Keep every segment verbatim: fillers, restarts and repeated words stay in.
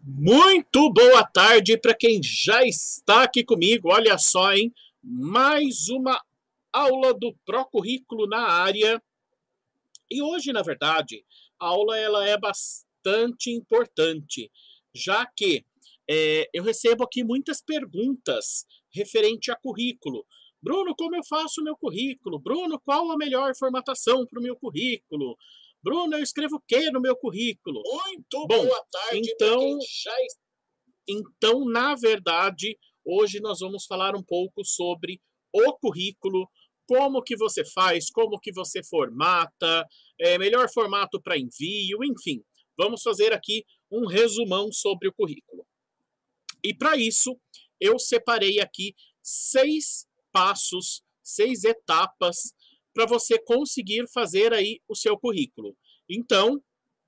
Muito boa tarde para quem já está aqui comigo. Olha só, hein? Mais uma aula do Procurrículo na área. E hoje, na verdade, a aula ela é bastante importante, já que é, eu recebo aqui muitas perguntas referente a currículo. Bruno, como eu faço o meu currículo? Bruno, qual a melhor formatação para o meu currículo? Bruno, eu escrevo o que no meu currículo? Muito Bom, boa tarde então, quem já... então, na verdade, hoje nós vamos falar um pouco sobre o currículo, como que você faz, como que você formata, é, melhor formato para envio, enfim. Vamos fazer aqui um resumão sobre o currículo. E para isso, eu separei aqui seis passos, seis etapas para você conseguir fazer aí o seu currículo. Então,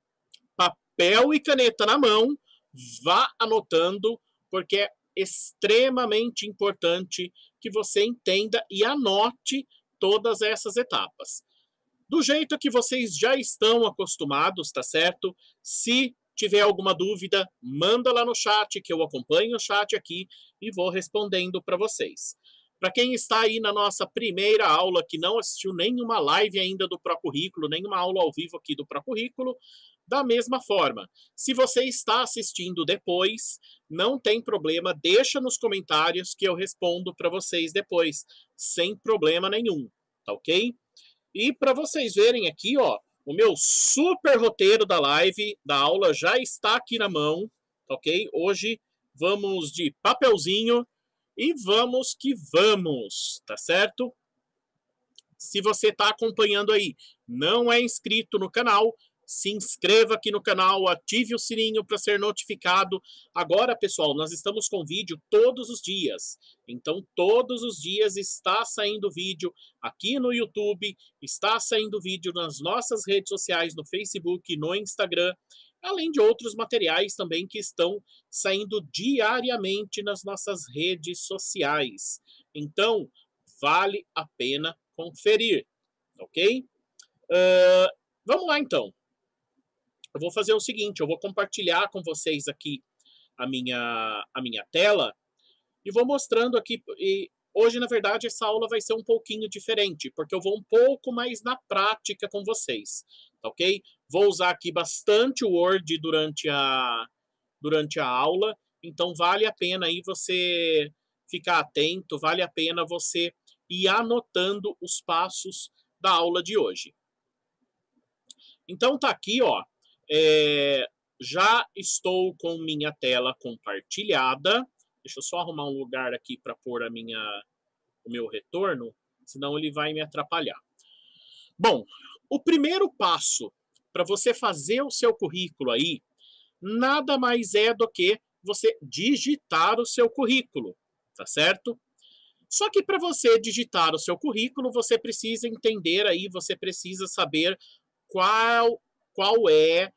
papel e caneta na mão, vá anotando, porque é extremamente importante que você entenda e anote todas essas etapas. Do jeito que vocês já estão acostumados, tá certo? Se tiver alguma dúvida, manda lá no chat, que eu acompanho o chat aqui e vou respondendo para vocês. Para quem está aí na nossa primeira aula, que não assistiu nenhuma live ainda do Procurrículo, nenhuma aula ao vivo aqui do Procurrículo, da mesma forma, se você está assistindo depois, não tem problema, deixa nos comentários que eu respondo para vocês depois, sem problema nenhum, tá ok? E para vocês verem aqui, ó, o meu super roteiro da live, da aula, já está aqui na mão, ok? Hoje vamos de papelzinho e vamos que vamos, tá certo? Se você está acompanhando aí, não é inscrito no canal, se inscreva aqui no canal, ative o sininho para ser notificado. Agora, pessoal, nós estamos com vídeo todos os dias. Então, todos os dias está saindo vídeo aqui no YouTube, está saindo vídeo nas nossas redes sociais, no Facebook, no Instagram, além de outros materiais também que estão saindo diariamente nas nossas redes sociais. Então, vale a pena conferir, ok? Uh, vamos lá, então. Eu vou fazer o seguinte, eu vou compartilhar com vocês aqui a minha, a minha tela e vou mostrando aqui. E hoje, na verdade, essa aula vai ser um pouquinho diferente, porque eu vou um pouco mais na prática com vocês, tá ok? Vou usar aqui bastante o Word durante a, durante a aula, então vale a pena aí você ficar atento, vale a pena você ir anotando os passos da aula de hoje. Então tá aqui, ó, é, já estou com minha tela compartilhada. Deixa eu só arrumar um lugar aqui para pôr a minha, o meu retorno, senão ele vai me atrapalhar. Bom, o primeiro passo para você fazer o seu currículo aí, nada mais é do que você digitar o seu currículo, tá certo? Só que para você digitar o seu currículo, você precisa entender aí, você precisa saber qual, qual é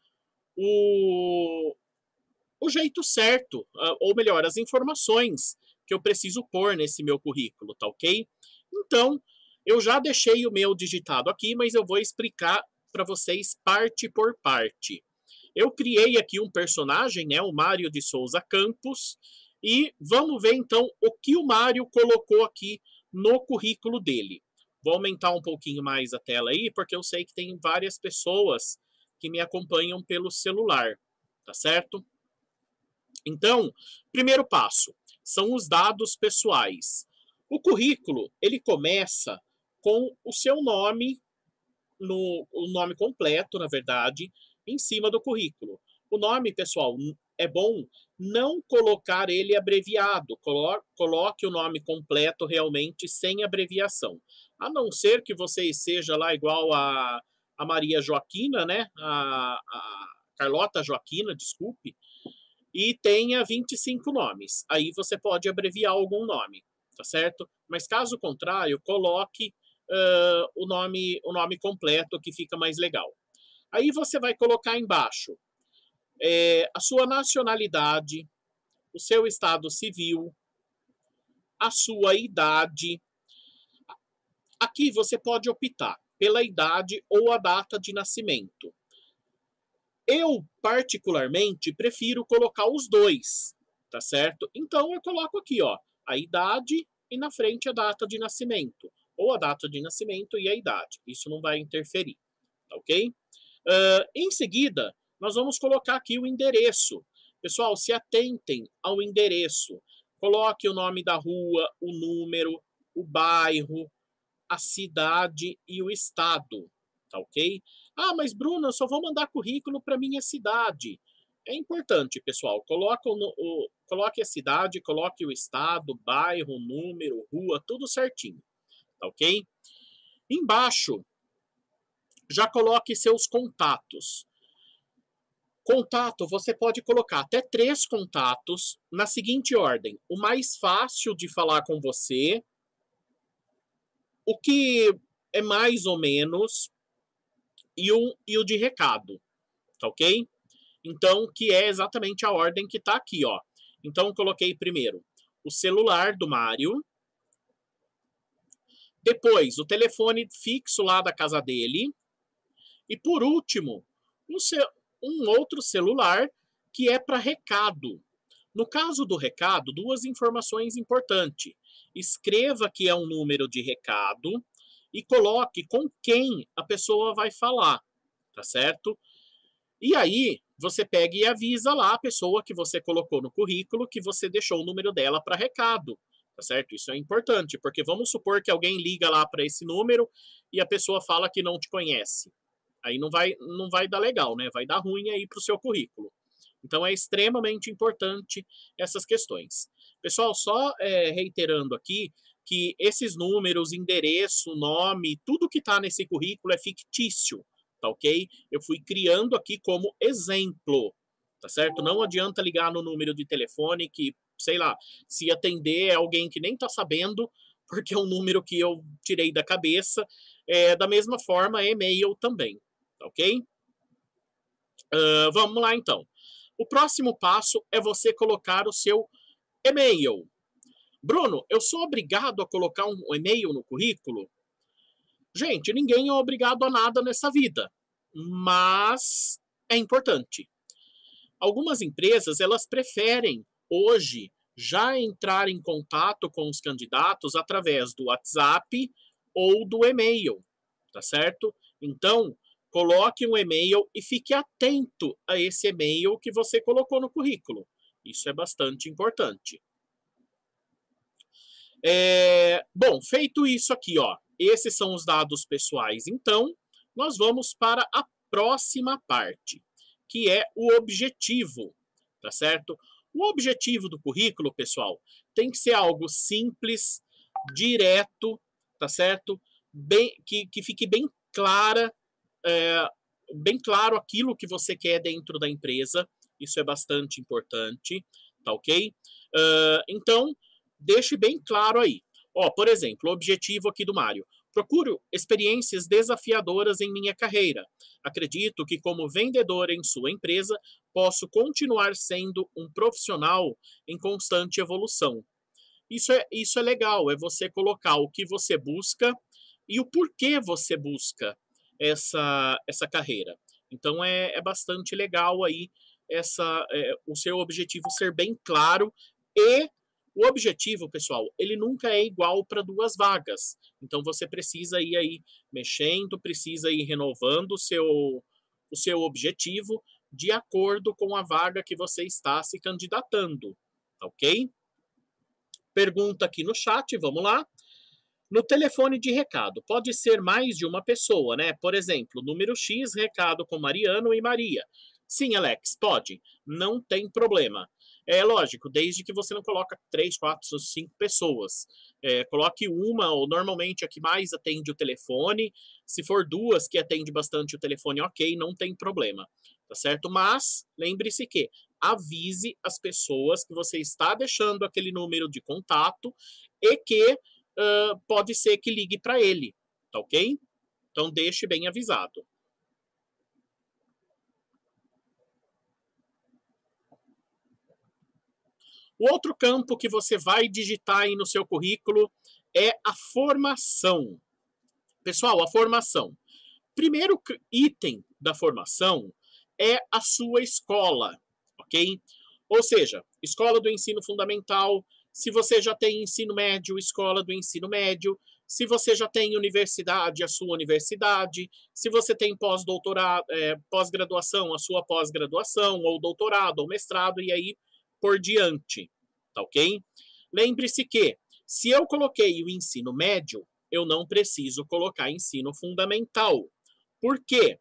o, o jeito certo, ou melhor, as informações que eu preciso pôr nesse meu currículo, tá ok? Então, eu já deixei o meu digitado aqui, mas eu vou explicar para vocês parte por parte. Eu criei aqui um personagem, né, o Mário de Souza Campos, e vamos ver então o que o Mário colocou aqui no currículo dele. Vou aumentar um pouquinho mais a tela aí, porque eu sei que tem várias pessoas que me acompanham pelo celular, tá certo? Então, primeiro passo, são os dados pessoais. O currículo, ele começa com o seu nome, no, o nome completo, na verdade, em cima do currículo. O nome, pessoal, é bom não colocar ele abreviado. Coloque o nome completo realmente sem abreviação. A não ser que você seja lá igual a, a Maria Joaquina, né? A, a Carlota Joaquina, desculpe, e tenha vinte e cinco nomes. Aí você pode abreviar algum nome, tá certo? Mas caso contrário, coloque uh, o, nome, o nome completo, que fica mais legal. Aí você vai colocar embaixo é, a sua nacionalidade, o seu estado civil, a sua idade. Aqui você pode optar pela idade ou a data de nascimento. Eu, particularmente, prefiro colocar os dois, tá certo? Então, eu coloco aqui, ó, a idade e na frente a data de nascimento. Ou a data de nascimento e a idade. Isso não vai interferir, tá ok? Uh, em seguida, nós vamos colocar aqui o endereço. Pessoal, se atentem ao endereço. Coloque o nome da rua, o número, o bairro, a cidade e o estado, tá ok? Ah, mas Bruno, eu só vou mandar currículo para minha cidade. É importante, pessoal, coloque, o, o, coloque a cidade, coloque o estado, bairro, número, rua, tudo certinho, tá ok? Embaixo, já coloque seus contatos. Contato, você pode colocar até três contatos na seguinte ordem. O mais fácil de falar com você, o que é mais ou menos, e o, e o de recado, tá ok? Então, que é exatamente a ordem que tá aqui, ó. Então, coloquei primeiro o celular do Mário, depois o telefone fixo lá da casa dele, e por último, um, um outro celular que é para recado. No caso do recado, duas informações importantes. Escreva que é um número de recado e coloque com quem a pessoa vai falar, tá certo? E aí, você pega e avisa lá a pessoa que você colocou no currículo que você deixou o número dela para recado, tá certo? Isso é importante, porque vamos supor que alguém liga lá para esse número e a pessoa fala que não te conhece. Aí não vai, não vai dar legal, né? Vai dar ruim aí para o seu currículo. Então é extremamente importante essas questões. Pessoal, só é, reiterando aqui que esses números, endereço, nome, tudo que está nesse currículo é fictício, tá ok? Eu fui criando aqui como exemplo, tá certo? Não adianta ligar no número de telefone que, sei lá, se atender é alguém que nem tá sabendo, porque é um número que eu tirei da cabeça. É, da mesma forma, e-mail também, tá ok? Uh, vamos lá, então. O próximo passo é você colocar o seu e-mail. Bruno, eu sou obrigado a colocar um e-mail no currículo? Gente, ninguém é obrigado a nada nessa vida, mas é importante. Algumas empresas, elas preferem hoje já entrar em contato com os candidatos através do WhatsApp ou do e-mail, tá certo? Então, coloque um e-mail e fique atento a esse e-mail que você colocou no currículo. Isso é bastante importante. É, bom, feito isso aqui, ó, esses são os dados pessoais. Então, nós vamos para a próxima parte, que é o objetivo, tá certo? O objetivo do currículo, pessoal, tem que ser algo simples, direto, tá certo? Bem, que, que fique bem clara, é, bem claro aquilo que você quer dentro da empresa. Isso é bastante importante, tá ok? Uh, então, deixe bem claro aí. Ó, por exemplo, o objetivo aqui do Mário. Procuro experiências desafiadoras em minha carreira. Acredito que, como vendedor em sua empresa, posso continuar sendo um profissional em constante evolução. Isso é, isso é legal, é você colocar o que você busca e o porquê você busca essa, essa carreira. Então é, é bastante legal aí essa, é, o seu objetivo ser bem claro. E o objetivo, pessoal, ele nunca é igual para duas vagas. Então você precisa ir aí mexendo, precisa ir renovando o seu, o seu objetivo de acordo com a vaga que você está se candidatando, ok? Pergunta aqui no chat, vamos lá. No telefone de recado, pode ser mais de uma pessoa, né? Por exemplo, número X, recado com Mariano e Maria. Sim, Alex, pode. Não tem problema. É lógico, desde que você não coloca três, quatro, cinco pessoas. É, coloque uma, ou normalmente a que mais atende o telefone. Se for duas que atende bastante o telefone, ok, não tem problema. Tá certo? Mas, lembre-se que avise as pessoas que você está deixando aquele número de contato e que Uh, pode ser que ligue para ele, tá ok? Então deixe bem avisado. O outro campo que você vai digitar aí no seu currículo é a formação. Pessoal, a formação. Primeiro item da formação é a sua escola, ok? Ou seja, escola do ensino fundamental, se você já tem ensino médio, escola do ensino médio, se você já tem universidade, a sua universidade, se você tem pós-doutorado, é, pós-graduação, a sua pós-graduação, ou doutorado, ou mestrado, e aí por diante, tá ok? Lembre-se que, se eu coloquei o ensino médio, eu não preciso colocar ensino fundamental. Por quê?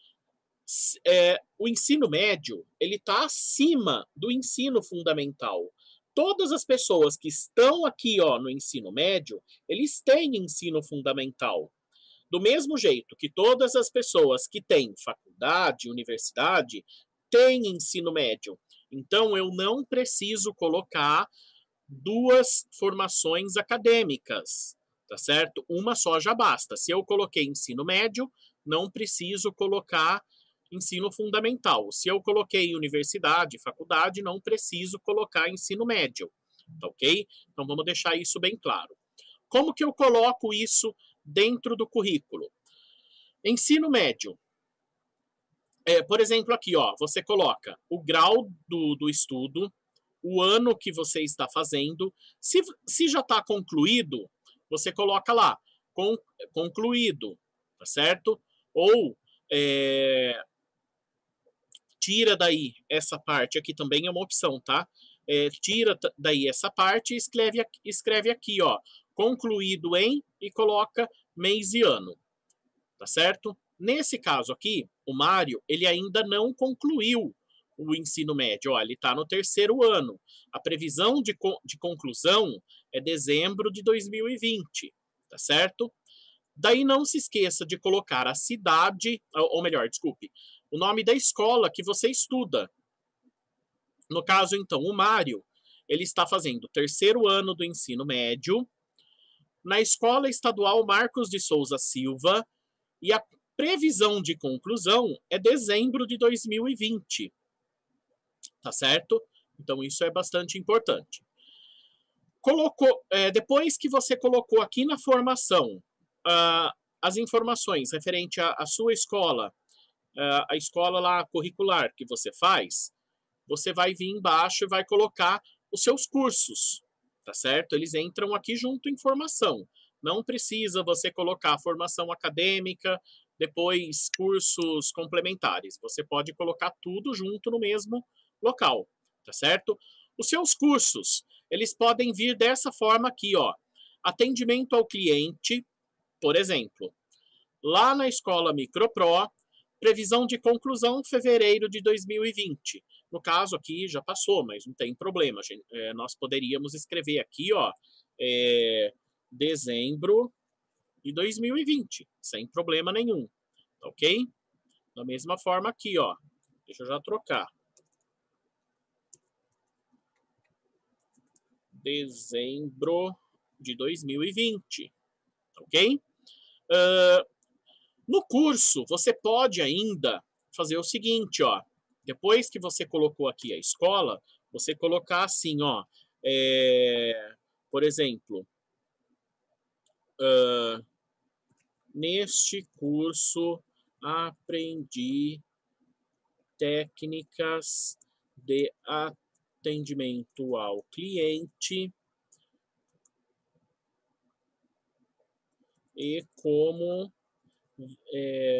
É, o ensino médio, ele está acima do ensino fundamental. Todas as pessoas que estão aqui, ó, no ensino médio, eles têm ensino fundamental. Do mesmo jeito que todas as pessoas que têm faculdade, universidade, têm ensino médio. Então, eu não preciso colocar duas formações acadêmicas, tá certo? Uma só já basta. Se eu coloquei ensino médio, não preciso colocar ensino fundamental. Se eu coloquei universidade, faculdade, não preciso colocar ensino médio, tá ok? Então vamos deixar isso bem claro. Como que eu coloco isso dentro do currículo? Ensino médio. É, por exemplo, aqui, ó, você coloca o grau do, do estudo, o ano que você está fazendo. Se, se já está concluído, você coloca lá, con, concluído, tá certo? Ou é, tira daí essa parte, aqui também é uma opção, tá? É, tira daí essa parte e escreve, escreve aqui, ó, concluído em, e coloca mês e ano, tá certo? Nesse caso aqui, o Mário, ele ainda não concluiu o ensino médio, ó, ele está no terceiro ano. A previsão de, de conclusão é dezembro de dois mil e vinte, tá certo? Daí não se esqueça de colocar a cidade, ou melhor, desculpe, o nome da escola que você estuda. No caso, então, o Mário, ele está fazendo o terceiro ano do ensino médio na Escola Estadual Marcos de Souza Silva, e a previsão de conclusão é dezembro de dois mil e vinte. Tá certo? Então, isso é bastante importante. Colocou, é, depois que você colocou aqui na formação uh, as informações referente à, à sua escola, uh, a escola lá curricular que você faz, você vai vir embaixo e vai colocar os seus cursos, tá certo? Eles entram aqui junto em formação. Não precisa você colocar formação acadêmica, depois cursos complementares. Você pode colocar tudo junto no mesmo local, tá certo? Os seus cursos, eles podem vir dessa forma aqui, ó. Atendimento ao cliente, por exemplo. Lá na Escola MicroPro, previsão de conclusão fevereiro de dois mil e vinte. No caso aqui já passou, mas não tem problema. Gente. É, nós poderíamos escrever aqui, ó, é, dezembro de dois mil e vinte, sem problema nenhum, ok? Da mesma forma aqui, ó, deixa eu já trocar. Dezembro de dois mil e vinte, ok? Uh, no curso, você pode ainda fazer o seguinte, ó, depois que você colocou aqui a escola, você colocar assim, ó, é, por exemplo, uh, neste curso aprendi técnicas de atendimento ao cliente e como é,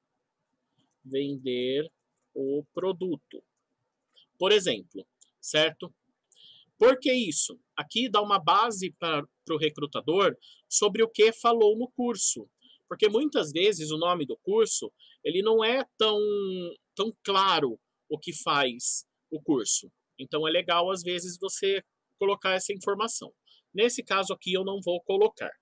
vender o produto. Por exemplo, certo? Por que isso? Aqui dá uma base para o recrutador sobre o que falou no curso. Porque muitas vezes o nome do curso ele não é tão, tão claro o que faz o curso. Então é legal, às vezes, você colocar essa informação. Nesse caso aqui eu não vou colocar.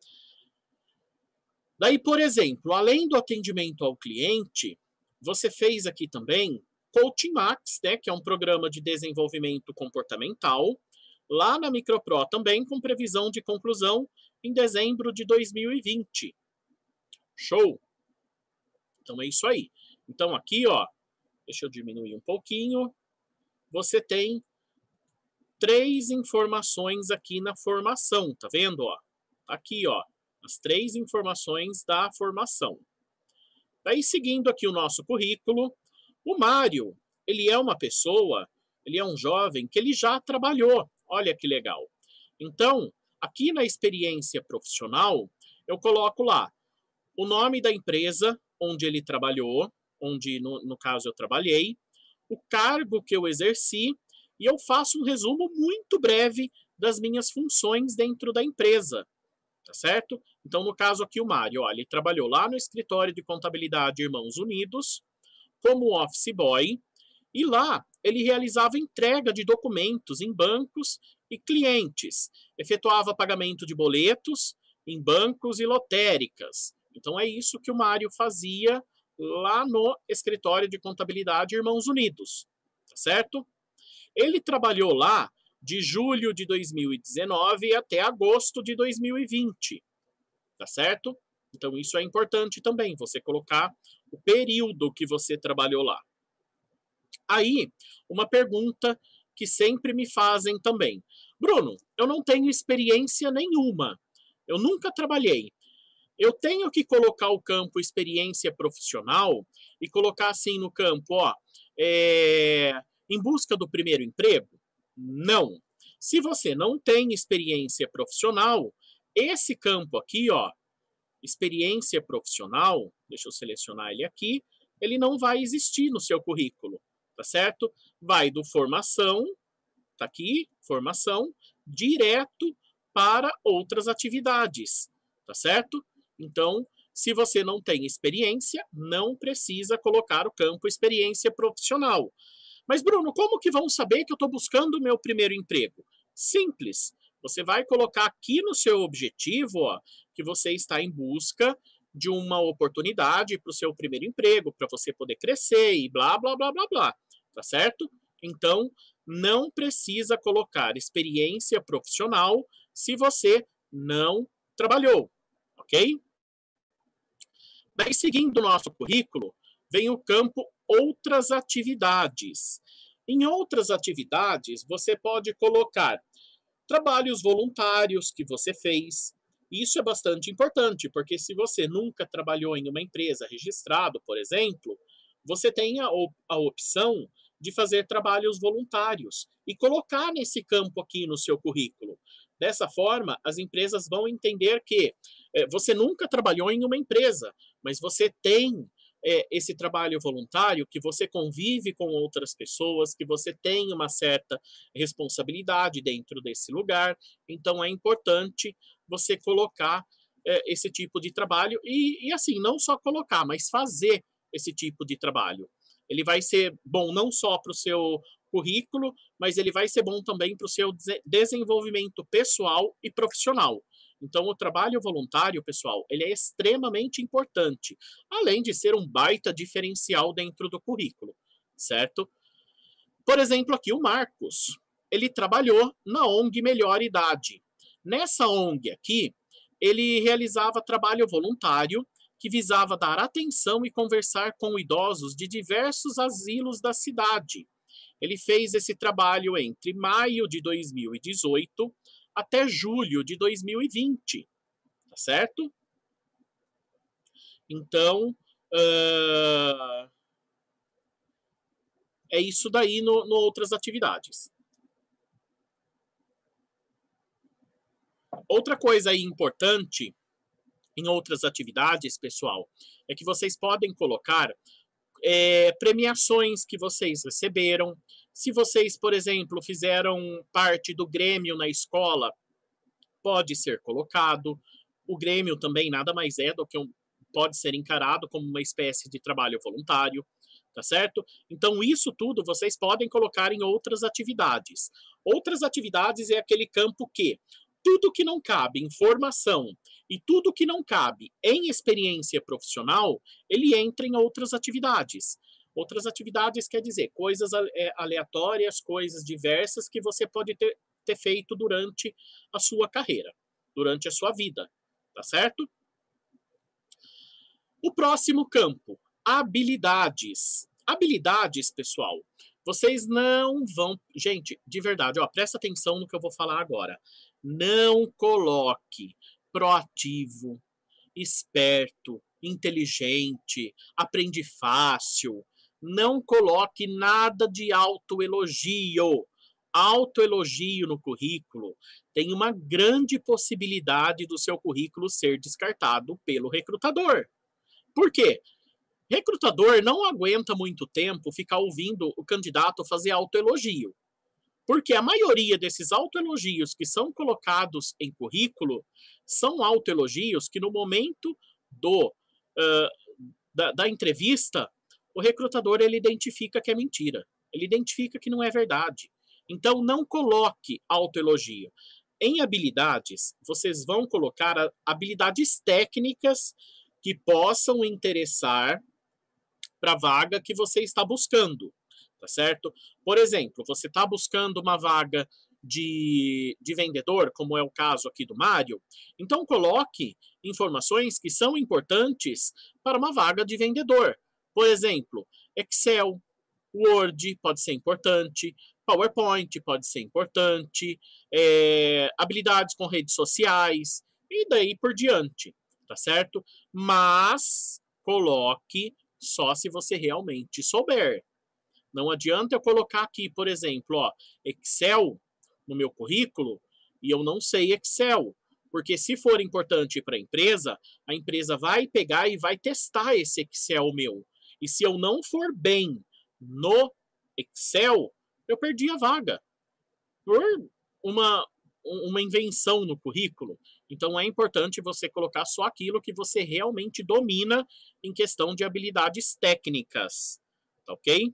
Daí, por exemplo, além do atendimento ao cliente, você fez aqui também Coaching Max, né, que é um programa de desenvolvimento comportamental, lá na MicroPro também, com previsão de conclusão em dezembro de dois mil e vinte. Show? Então é isso aí. Então aqui, ó, deixa eu diminuir um pouquinho. Você tem três informações aqui na formação, tá vendo, ó? Aqui, ó, as três informações da formação. Daí, seguindo aqui o nosso currículo, O Mário, ele é uma pessoa, ele é um jovem que ele já trabalhou. Olha que legal. Então, aqui na experiência profissional, eu coloco lá o nome da empresa onde ele trabalhou, onde no, no caso eu trabalhei, o cargo que eu exerci, e eu faço um resumo muito breve das minhas funções dentro da empresa, tá certo? Então, no caso aqui, o Mário, ó, ele trabalhou lá no escritório de contabilidade Irmãos Unidos, como office boy, e lá ele realizava entrega de documentos em bancos e clientes, efetuava pagamento de boletos em bancos e lotéricas. Então é isso que o Mário fazia lá no escritório de contabilidade Irmãos Unidos, tá certo? Ele trabalhou lá de julho de dois mil e dezenove até agosto de dois mil e vinte, tá certo? Então isso é importante também, você colocar o período que você trabalhou lá. Aí, uma pergunta que sempre me fazem também. Bruno, eu não tenho experiência nenhuma. Eu nunca trabalhei. Eu tenho que colocar o campo experiência profissional e colocar assim no campo, ó, é, em busca do primeiro emprego? Não. Se você não tem experiência profissional, esse campo aqui, ó, experiência profissional, deixa eu selecionar ele aqui, ele não vai existir no seu currículo, tá certo? Vai do formação, tá aqui, formação, direto para outras atividades, tá certo? Então, se você não tem experiência, não precisa colocar o campo experiência profissional. Mas, Bruno, como que vão saber que eu estou buscando o meu primeiro emprego? Simples. Você vai colocar aqui no seu objetivo, ó, que você está em busca de uma oportunidade para o seu primeiro emprego, para você poder crescer e blá, blá, blá, blá, blá. Tá certo? Então, não precisa colocar experiência profissional se você não trabalhou, ok? Daí, seguindo o nosso currículo, vem o campo outras atividades. Em outras atividades, você pode colocar trabalhos voluntários que você fez. Isso é bastante importante, porque se você nunca trabalhou em uma empresa registrado, por exemplo, você tem a, op a opção de fazer trabalhos voluntários e colocar nesse campo aqui no seu currículo. Dessa forma, as empresas vão entender que é, você nunca trabalhou em uma empresa, mas você tem é, esse trabalho voluntário, que você convive com outras pessoas, que você tem uma certa responsabilidade dentro desse lugar. Então, é importante você colocar é, esse tipo de trabalho e, e, assim, não só colocar, mas fazer esse tipo de trabalho. Ele vai ser bom não só para o seu currículo, mas ele vai ser bom também para o seu desenvolvimento pessoal e profissional. Então, o trabalho voluntário, pessoal, ele é extremamente importante, além de ser um baita diferencial dentro do currículo, certo? Por exemplo, aqui o Marcos, ele trabalhou na O N G Melhor Idade. Nessa O N G aqui, ele realizava trabalho voluntário que visava dar atenção e conversar com idosos de diversos asilos da cidade. Ele fez esse trabalho entre maio de dois mil e dezoito até julho de dois mil e vinte, tá certo? Então, uh, é isso daí no, no outras atividades. Outra coisa aí importante em outras atividades, pessoal, é que vocês podem colocar é, premiações que vocês receberam. Se vocês, por exemplo, fizeram parte do Grêmio na escola, pode ser colocado. O Grêmio também nada mais é do que um, pode ser encarado como uma espécie de trabalho voluntário, tá certo? Então, isso tudo vocês podem colocar em outras atividades. Outras atividades é aquele campo que tudo que não cabe em formação e tudo que não cabe em experiência profissional, ele entra em outras atividades. Outras atividades quer dizer coisas aleatórias, coisas diversas que você pode ter, ter feito durante a sua carreira, durante a sua vida, tá certo? O próximo campo, habilidades. Habilidades, pessoal, vocês não vão... Gente, de verdade, ó, presta atenção no que eu vou falar agora. Não coloque proativo, esperto, inteligente, aprende fácil. não coloque nada de autoelogio. Autoelogio no currículo tem uma grande possibilidade do seu currículo ser descartado pelo recrutador. Por quê? Recrutador não aguenta muito tempo ficar ouvindo o candidato fazer autoelogio. Porque a maioria desses autoelogios que são colocados em currículo são autoelogios que no momento do, uh, da, da entrevista, o recrutador ele identifica que é mentira. Ele identifica que não é verdade. Então, não coloque autoelogio. Em habilidades, vocês vão colocar habilidades técnicas que possam interessar para a vaga que você está buscando, tá certo? Por exemplo, você está buscando uma vaga de, de vendedor, como é o caso aqui do Mário, então coloque informações que são importantes para uma vaga de vendedor. Por exemplo, Excel, Word pode ser importante, PowerPoint pode ser importante, é, habilidades com redes sociais, e daí por diante, tá certo? Mas coloque só se você realmente souber. Não adianta eu colocar aqui, por exemplo, ó, Excel no meu currículo e eu não sei Excel. Porque se for importante para a empresa, a empresa vai pegar e vai testar esse Excel meu. E se eu não for bem no Excel, eu perdi a vaga. Por uma, uma invenção no currículo. Então é importante você colocar só aquilo que você realmente domina em questão de habilidades técnicas. Tá ok?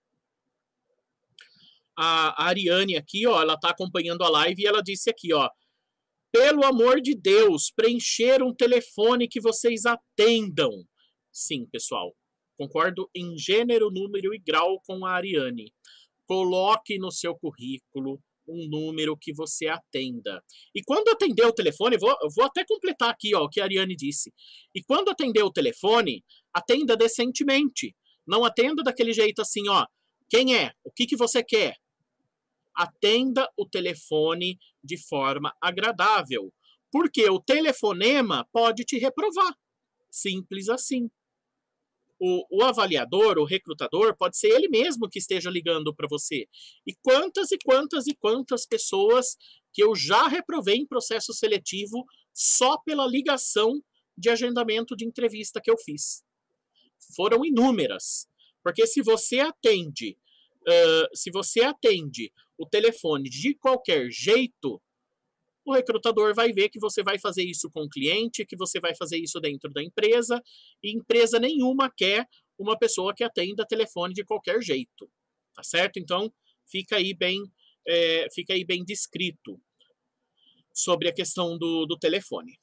A Ariane aqui, ó, ela tá acompanhando a live e ela disse aqui, ó, pelo amor de Deus, preencher um telefone que vocês atendam. Sim, pessoal, concordo em gênero, número e grau com a Ariane. Coloque no seu currículo um número que você atenda. E quando atender o telefone, vou, vou até completar aqui ó, o que a Ariane disse. E quando atender o telefone, atenda decentemente. Não atenda daquele jeito assim, ó. Quem é? O que, que você quer? Atenda o telefone de forma agradável. Porque o telefonema pode te reprovar. Simples assim. O, o avaliador, o recrutador, pode ser ele mesmo que esteja ligando para você. E quantas e quantas e quantas pessoas que eu já reprovei em processo seletivo só pela ligação de agendamento de entrevista que eu fiz. Foram inúmeras. Porque se você atende, uh, se você atende o telefone de qualquer jeito, o recrutador vai ver que você vai fazer isso com o cliente, que você vai fazer isso dentro da empresa, e empresa nenhuma quer uma pessoa que atenda telefone de qualquer jeito, tá certo? Então, fica aí bem, é, fica aí bem descrito sobre a questão do, do telefone.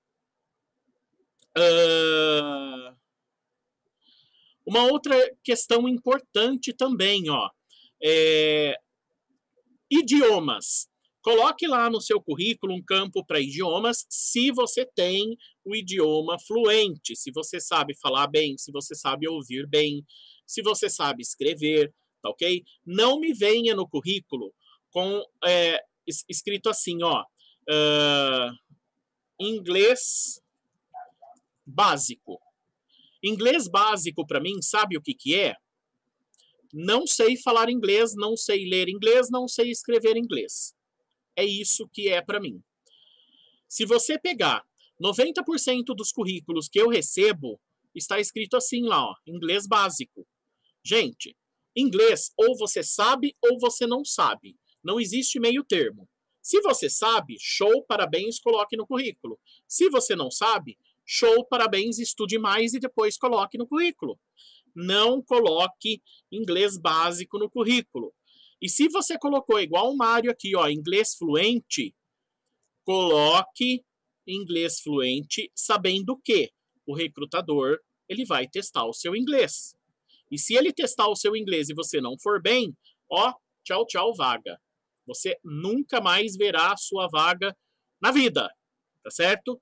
Uh, uma outra questão importante também, ó, é, idiomas. Coloque lá no seu currículo um campo para idiomas, se você tem o idioma fluente, se você sabe falar bem, se você sabe ouvir bem, se você sabe escrever, tá ok? Não me venha no currículo com é, escrito assim, ó, uh, inglês básico. Inglês básico para mim, sabe o que que é? Não sei falar inglês, não sei ler inglês, não sei escrever inglês. É isso que é para mim. Se você pegar noventa por cento dos currículos que eu recebo, está escrito assim lá, ó, inglês básico. Gente, inglês ou você sabe ou você não sabe. Não existe meio termo. Se você sabe, show, parabéns, coloque no currículo. Se você não sabe, show, parabéns, estude mais e depois coloque no currículo. Não coloque inglês básico no currículo. E se você colocou igual o Mário aqui, ó, inglês fluente, coloque inglês fluente sabendo que o recrutador ele vai testar o seu inglês. E se ele testar o seu inglês e você não for bem, ó, tchau, tchau, vaga. Você nunca mais verá a sua vaga na vida, tá certo?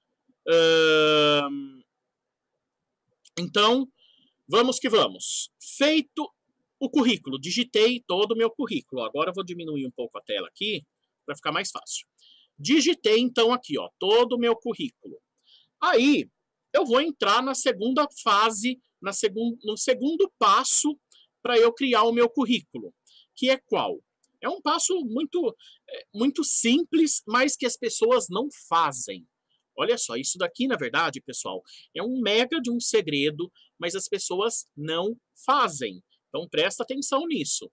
Uh... Então, vamos que vamos. Feito o currículo, digitei todo o meu currículo. Agora eu vou diminuir um pouco a tela aqui, para ficar mais fácil. Digitei, então, aqui, ó, todo o meu currículo. Aí, eu vou entrar na segunda fase, na segun, no segundo passo para eu criar o meu currículo, que é qual? É um passo muito, muito simples, mas que as pessoas não fazem. Olha só, isso daqui, na verdade, pessoal, é um mega de um segredo, mas as pessoas não fazem. Então, presta atenção nisso.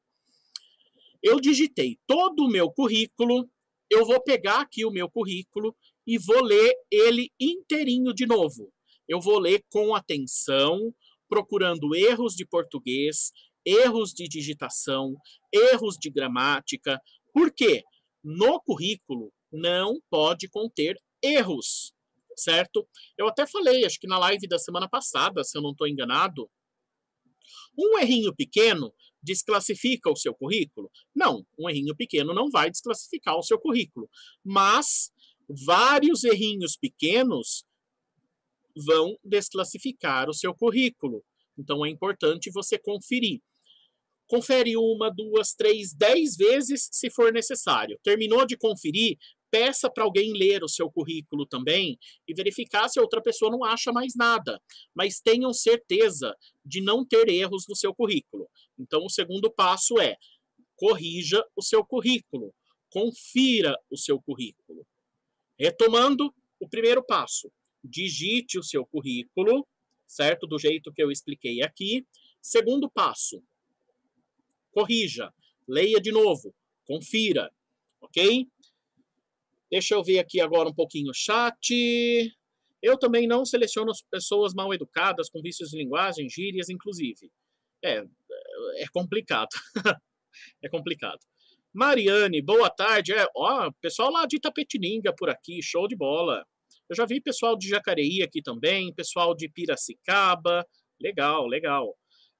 Eu digitei todo o meu currículo, eu vou pegar aqui o meu currículo e vou ler ele inteirinho de novo. Eu vou ler com atenção, procurando erros de português, erros de digitação, erros de gramática. Por quê? No currículo não pode conter erros, certo? Eu até falei, acho que na live da semana passada, se eu não estou enganado, um errinho pequeno desclassifica o seu currículo? Não, um errinho pequeno não vai desclassificar o seu currículo, mas vários errinhos pequenos vão desclassificar o seu currículo. Então é importante você conferir. Confere uma, duas, três, dez vezes se for necessário. Terminou de conferir, peça para alguém ler o seu currículo também e verificar se a outra pessoa não acha mais nada. Mas tenham certeza de não ter erros no seu currículo. Então o segundo passo é: corrija o seu currículo. Confira o seu currículo. Retomando o primeiro passo: digite o seu currículo, certo? Do jeito que eu expliquei aqui. Segundo passo: corrija, leia de novo, confira, ok? Deixa eu ver aqui agora um pouquinho o chat. Eu também não seleciono as pessoas mal educadas, com vícios de linguagem, gírias, inclusive. É, é complicado. É complicado. Mariane, boa tarde. É, ó, pessoal lá de Itapetininga por aqui, show de bola. Eu já vi pessoal de Jacareí aqui também, pessoal de Piracicaba. Legal, legal.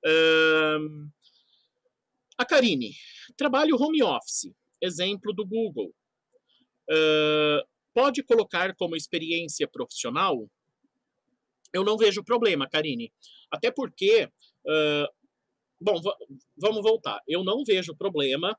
Um, a Karine, trabalho home office, exemplo do Google. Uh, pode colocar como experiência profissional? Eu não vejo problema, Karine. Até porque, uh, bom, vamos voltar. Eu não vejo problema.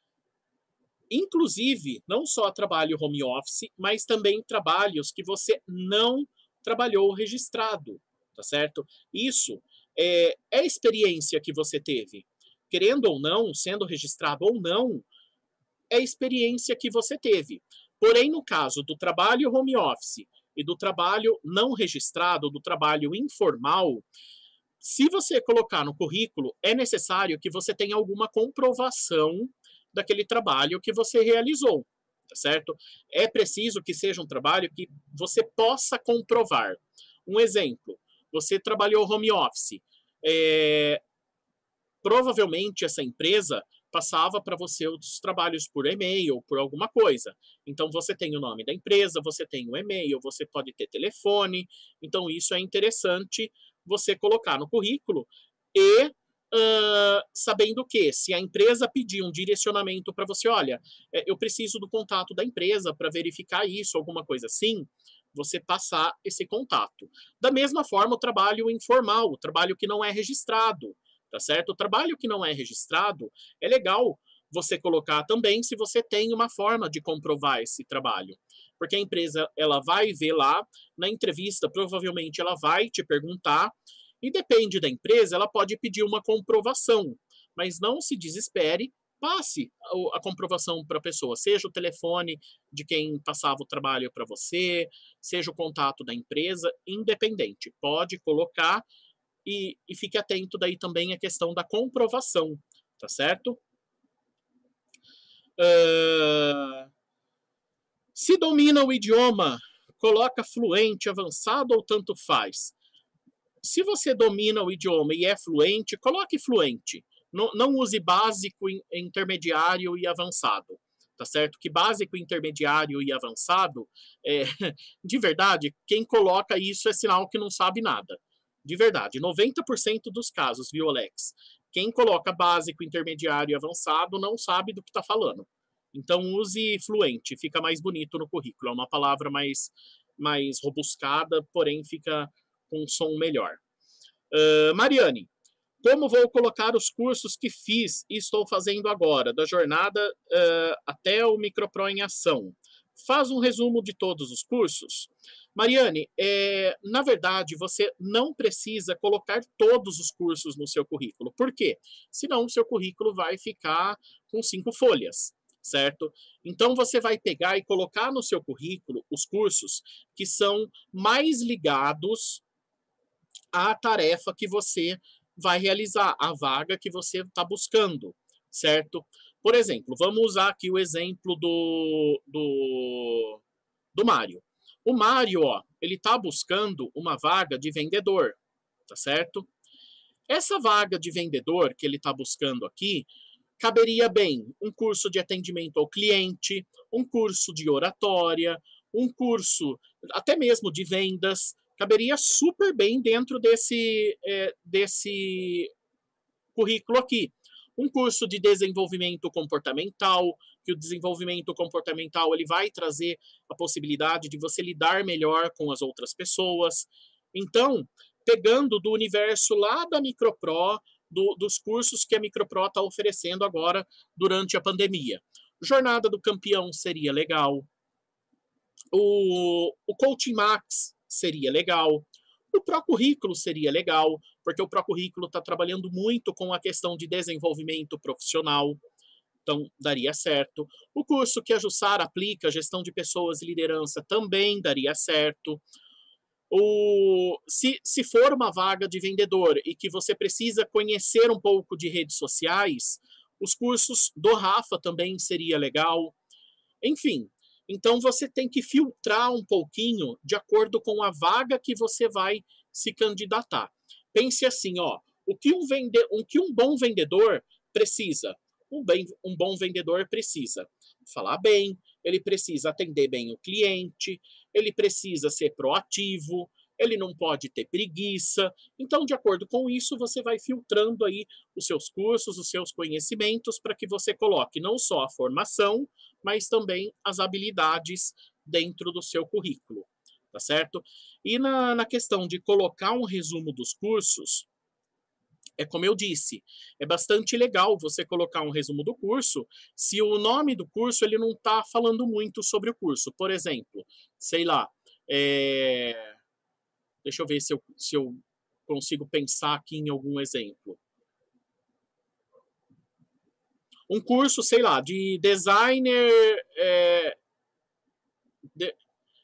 Inclusive, não só trabalho home office, mas também trabalhos que você não trabalhou registrado, tá certo? Isso é, é a experiência que você teve. Querendo ou não, sendo registrado ou não, é a experiência que você teve. Porém, no caso do trabalho home office e do trabalho não registrado, do trabalho informal, se você colocar no currículo, é necessário que você tenha alguma comprovação daquele trabalho que você realizou, tá certo? É preciso que seja um trabalho que você possa comprovar. Um exemplo: você trabalhou home office, é, provavelmente essa empresa passava para você os trabalhos por e-mail, por alguma coisa. Então você tem o nome da empresa, você tem o e-mail, você pode ter telefone. Então isso é interessante você colocar no currículo e uh, sabendo que se a empresa pedir um direcionamento para você, olha, eu preciso do contato da empresa para verificar isso, alguma coisa assim, você passar esse contato. Da mesma forma, o trabalho informal, o trabalho que não é registrado. Tá certo? O trabalho que não é registrado, é legal você colocar também se você tem uma forma de comprovar esse trabalho. Porque a empresa, ela vai ver lá, na entrevista, provavelmente ela vai te perguntar, e depende da empresa, ela pode pedir uma comprovação. Mas não se desespere, passe a comprovação para a pessoa, seja o telefone de quem passava o trabalho para você, seja o contato da empresa, independente. Pode colocar. E, e fique atento daí também à questão da comprovação, tá certo? Uh, se domina o idioma, coloca fluente, avançado ou tanto faz? Se você domina o idioma e é fluente, coloque fluente. Não, não use básico, intermediário e avançado, tá certo? Que básico, intermediário e avançado, é, de verdade, quem coloca isso é sinal que não sabe nada. De verdade, noventa por cento dos casos, viu, Alex? Quem coloca básico, intermediário e avançado não sabe do que está falando. Então, use fluente, fica mais bonito no currículo. É uma palavra mais, mais robuscada, porém fica com um som melhor. Uh, Mariane, como vou colocar os cursos que fiz e estou fazendo agora, da jornada uh, até o Micropro em ação? Faz um resumo de todos os cursos. Mariane, é, na verdade, você não precisa colocar todos os cursos no seu currículo. Por quê? Senão o seu currículo vai ficar com cinco folhas, certo? Então, você vai pegar e colocar no seu currículo os cursos que são mais ligados à tarefa que você vai realizar, a vaga que você está buscando, certo? Por exemplo, vamos usar aqui o exemplo do, do, do Mário. O Mário, ó, ele está buscando uma vaga de vendedor, tá certo? Essa vaga de vendedor que ele está buscando aqui, caberia bem um curso de atendimento ao cliente, um curso de oratória, um curso até mesmo de vendas, caberia super bem dentro desse, é, desse currículo aqui. Um curso de desenvolvimento comportamental, que o desenvolvimento comportamental ele vai trazer a possibilidade de você lidar melhor com as outras pessoas. Então, pegando do universo lá da Micropro, do, dos cursos que a Micropro está oferecendo agora durante a pandemia. Jornada do Campeão seria legal. O, o Coaching Max seria legal. O Procurrículo seria legal, porque o Procurrículo está trabalhando muito com a questão de desenvolvimento profissional, então daria certo. O curso que a Jussara aplica, gestão de pessoas e liderança, também daria certo. O, se, se for uma vaga de vendedor e que você precisa conhecer um pouco de redes sociais, os cursos do Rafa também seria legal. Enfim, então você tem que filtrar um pouquinho de acordo com a vaga que você vai se candidatar. Pense assim, ó, o que um, vende, o que um bom vendedor precisa? Um, bem, um bom vendedor precisa falar bem, ele precisa atender bem o cliente, ele precisa ser proativo, ele não pode ter preguiça. Então, de acordo com isso, você vai filtrando aí os seus cursos, os seus conhecimentos, para que você coloque não só a formação, mas também as habilidades dentro do seu currículo, tá certo? E na, na questão de colocar um resumo dos cursos, é como eu disse, é bastante legal você colocar um resumo do curso se o nome do curso ele não está falando muito sobre o curso. Por exemplo, sei lá, é... deixa eu ver se eu, se eu consigo pensar aqui em algum exemplo. Um curso, sei lá, de designer... É... De...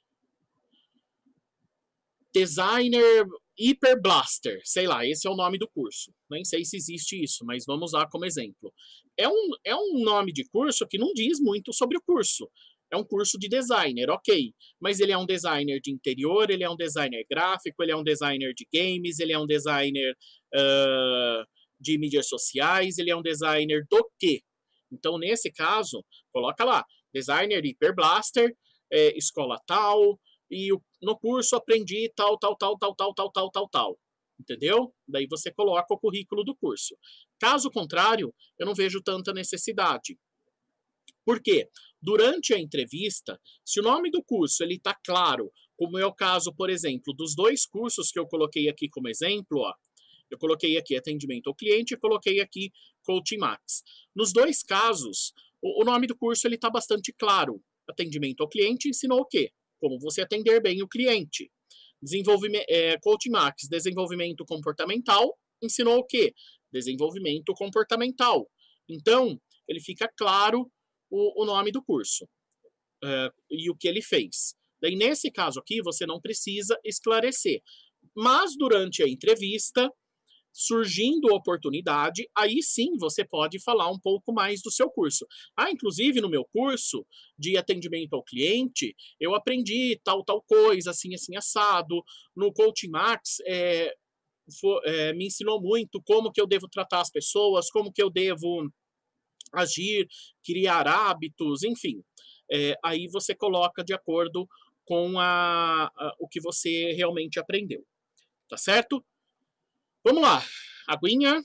Designer Hyper Blaster, sei lá, esse é o nome do curso. Nem sei se existe isso, mas vamos usar como exemplo. É um, é um nome de curso que não diz muito sobre o curso. É um curso de designer, ok. Mas ele é um designer de interior, ele é um designer gráfico, ele é um designer de games, ele é um designer uh, de mídias sociais, ele é um designer do quê? Então, nesse caso, coloca lá, designer Hyper Blaster, é, escola tal, e no curso aprendi tal, tal, tal, tal, tal, tal, tal, tal, tal. Entendeu? Daí você coloca o currículo do curso. Caso contrário, eu não vejo tanta necessidade. Por quê? Durante a entrevista, se o nome do curso ele está claro, como é o caso, por exemplo, dos dois cursos que eu coloquei aqui como exemplo, ó, eu coloquei aqui atendimento ao cliente e coloquei aqui Coaching Max. Nos dois casos, o, o nome do curso ele está bastante claro. Atendimento ao cliente ensinou o quê? Como você atender bem o cliente. Desenvolvimento, é, Coaching Max, desenvolvimento comportamental, ensinou o quê? Desenvolvimento comportamental. Então, ele fica claro o, o nome do curso uh, e o que ele fez. Daí, nesse caso aqui, você não precisa esclarecer. Mas, durante a entrevista, surgindo a oportunidade, aí sim você pode falar um pouco mais do seu curso. Ah, inclusive no meu curso de atendimento ao cliente, eu aprendi tal, tal coisa, assim, assim, assado. No Coaching Max, é, for, é, me ensinou muito como que eu devo tratar as pessoas, como que eu devo agir, criar hábitos, enfim. É, aí você coloca de acordo com a, a, o que você realmente aprendeu. Tá certo? Vamos lá. Aguinha.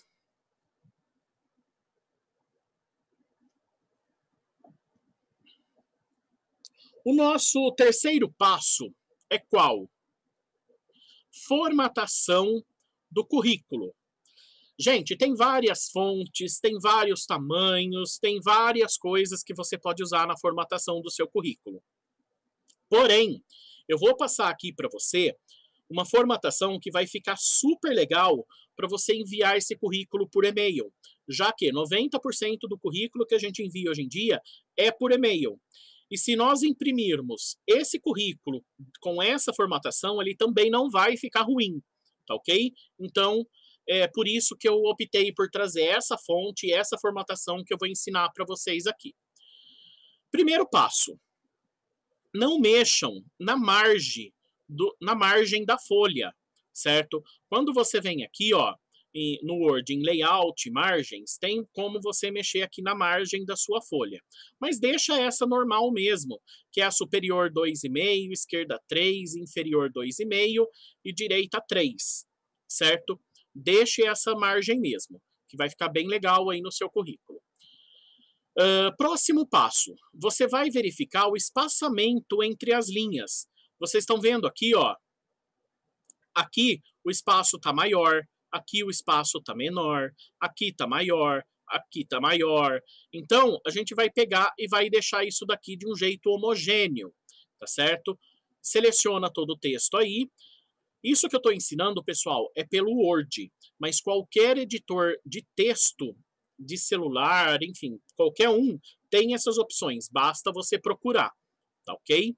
O nosso terceiro passo é qual? Formatação do currículo. Gente, tem várias fontes, tem vários tamanhos, tem várias coisas que você pode usar na formatação do seu currículo. Porém, eu vou passar aqui para você uma formatação que vai ficar super legal para você enviar esse currículo por e-mail, já que noventa por cento do currículo que a gente envia hoje em dia é por e-mail. E se nós imprimirmos esse currículo com essa formatação, ele também não vai ficar ruim, tá ok? Então, é por isso que eu optei por trazer essa fonte e essa formatação que eu vou ensinar para vocês aqui. Primeiro passo, não mexam na margem, do, na margem da folha, certo? Quando você vem aqui, ó, em, no Word, em Layout, Margens, tem como você mexer aqui na margem da sua folha. Mas deixa essa normal mesmo, que é a superior dois vírgula cinco, esquerda três, inferior dois vírgula cinco e direita três, certo? Deixe essa margem mesmo, que vai ficar bem legal aí no seu currículo. Uh, próximo passo, você vai verificar o espaçamento entre as linhas. Vocês estão vendo aqui, ó, aqui o espaço está maior, aqui o espaço está menor, aqui está maior, aqui está maior. Então, a gente vai pegar e vai deixar isso daqui de um jeito homogêneo, tá certo? Seleciona todo o texto aí. Isso que eu estou ensinando, pessoal, é pelo Word, mas qualquer editor de texto, de celular, enfim, qualquer um, tem essas opções, basta você procurar, tá ok?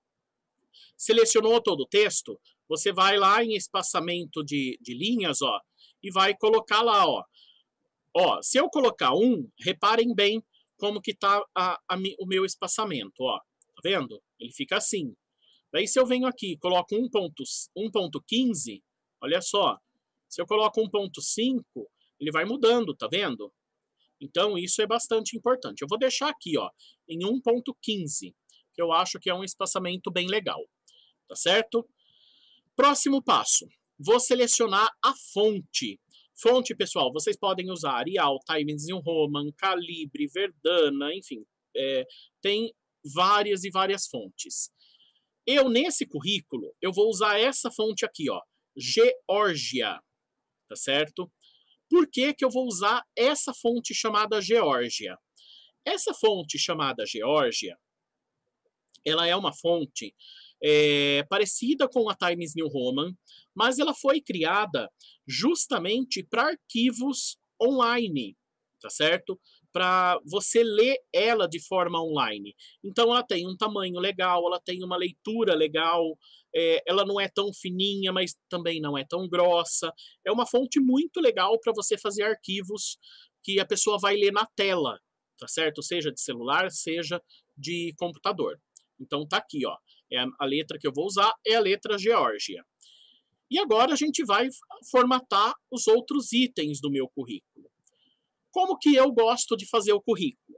Selecionou todo o texto, você vai lá em espaçamento de, de linhas, ó, e vai colocar lá, ó. Ó, se eu colocar um, reparem bem como que tá a, a, o meu espaçamento, ó, tá vendo? Ele fica assim. Daí se eu venho aqui e coloco um ponto quinze, olha só, se eu coloco um ponto cinco, ele vai mudando, tá vendo? Então isso é bastante importante. Eu vou deixar aqui, ó, em um ponto quinze, que eu acho que é um espaçamento bem legal, tá certo? Próximo passo, vou selecionar a fonte. Fonte, pessoal, vocês podem usar Arial, Times New Roman, Calibre, Verdana, enfim, é, tem várias e várias fontes. Eu, nesse currículo, eu vou usar essa fonte aqui, ó, Geórgia, tá certo? Por que que eu vou usar essa fonte chamada Geórgia? Essa fonte chamada Geórgia, ela é uma fonte é, parecida com a Times New Roman, mas ela foi criada justamente para arquivos online, tá certo? Para você ler ela de forma online. Então ela tem um tamanho legal, ela tem uma leitura legal, é, ela não é tão fininha, mas também não é tão grossa. É uma fonte muito legal para você fazer arquivos que a pessoa vai ler na tela, tá certo? Seja de celular, seja de computador. Então tá aqui, ó. É a, a letra que eu vou usar é a letra Geórgia. E agora a gente vai formatar os outros itens do meu currículo. Como que eu gosto de fazer o currículo?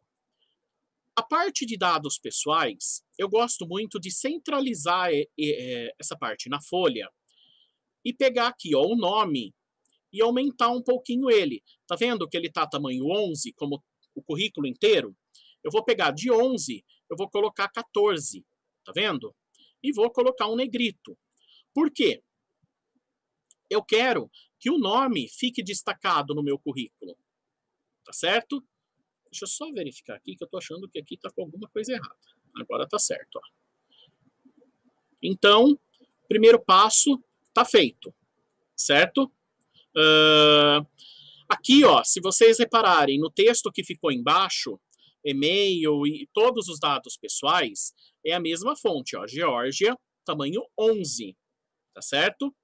A parte de dados pessoais, eu gosto muito de centralizar essa parte na folha e pegar aqui, ó, o nome e aumentar um pouquinho ele. Tá vendo que ele tá tamanho onze, como o currículo inteiro? Eu vou pegar de onze, eu vou colocar quatorze, tá vendo? E vou colocar um negrito. Por quê? Eu quero que o nome fique destacado no meu currículo. Tá certo? Deixa eu só verificar aqui, que eu tô achando que aqui tá com alguma coisa errada. Agora tá certo, ó. Então, primeiro passo tá feito, certo? Uh, aqui, ó, se vocês repararem no texto que ficou embaixo, e-mail e todos os dados pessoais, é a mesma fonte, ó, Geórgia, tamanho onze, tá certo?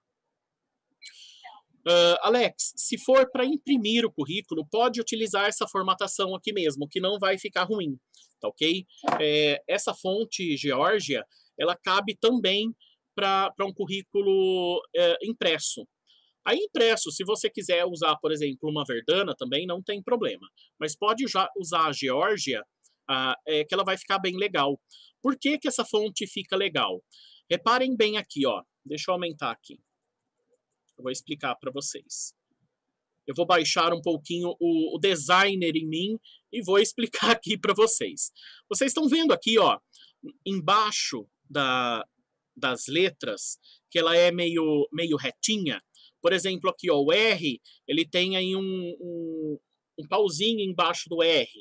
Uh, Alex, se for para imprimir o currículo, pode utilizar essa formatação aqui mesmo, que não vai ficar ruim, tá ok? É, essa fonte Geórgia, ela cabe também para um currículo é, impresso. Aí impresso, se você quiser usar, por exemplo, uma Verdana também, não tem problema. Mas pode usar a Geórgia, uh, é, que ela vai ficar bem legal. Por que que essa fonte fica legal? Reparem bem aqui, ó. Deixa eu aumentar aqui. Eu vou explicar para vocês. Eu vou baixar um pouquinho o, o designer em mim e vou explicar aqui para vocês. Vocês estão vendo aqui, ó, embaixo da, das letras, que ela é meio, meio retinha. Por exemplo, aqui, ó, o R, ele tem aí um, um, um pauzinho embaixo do R.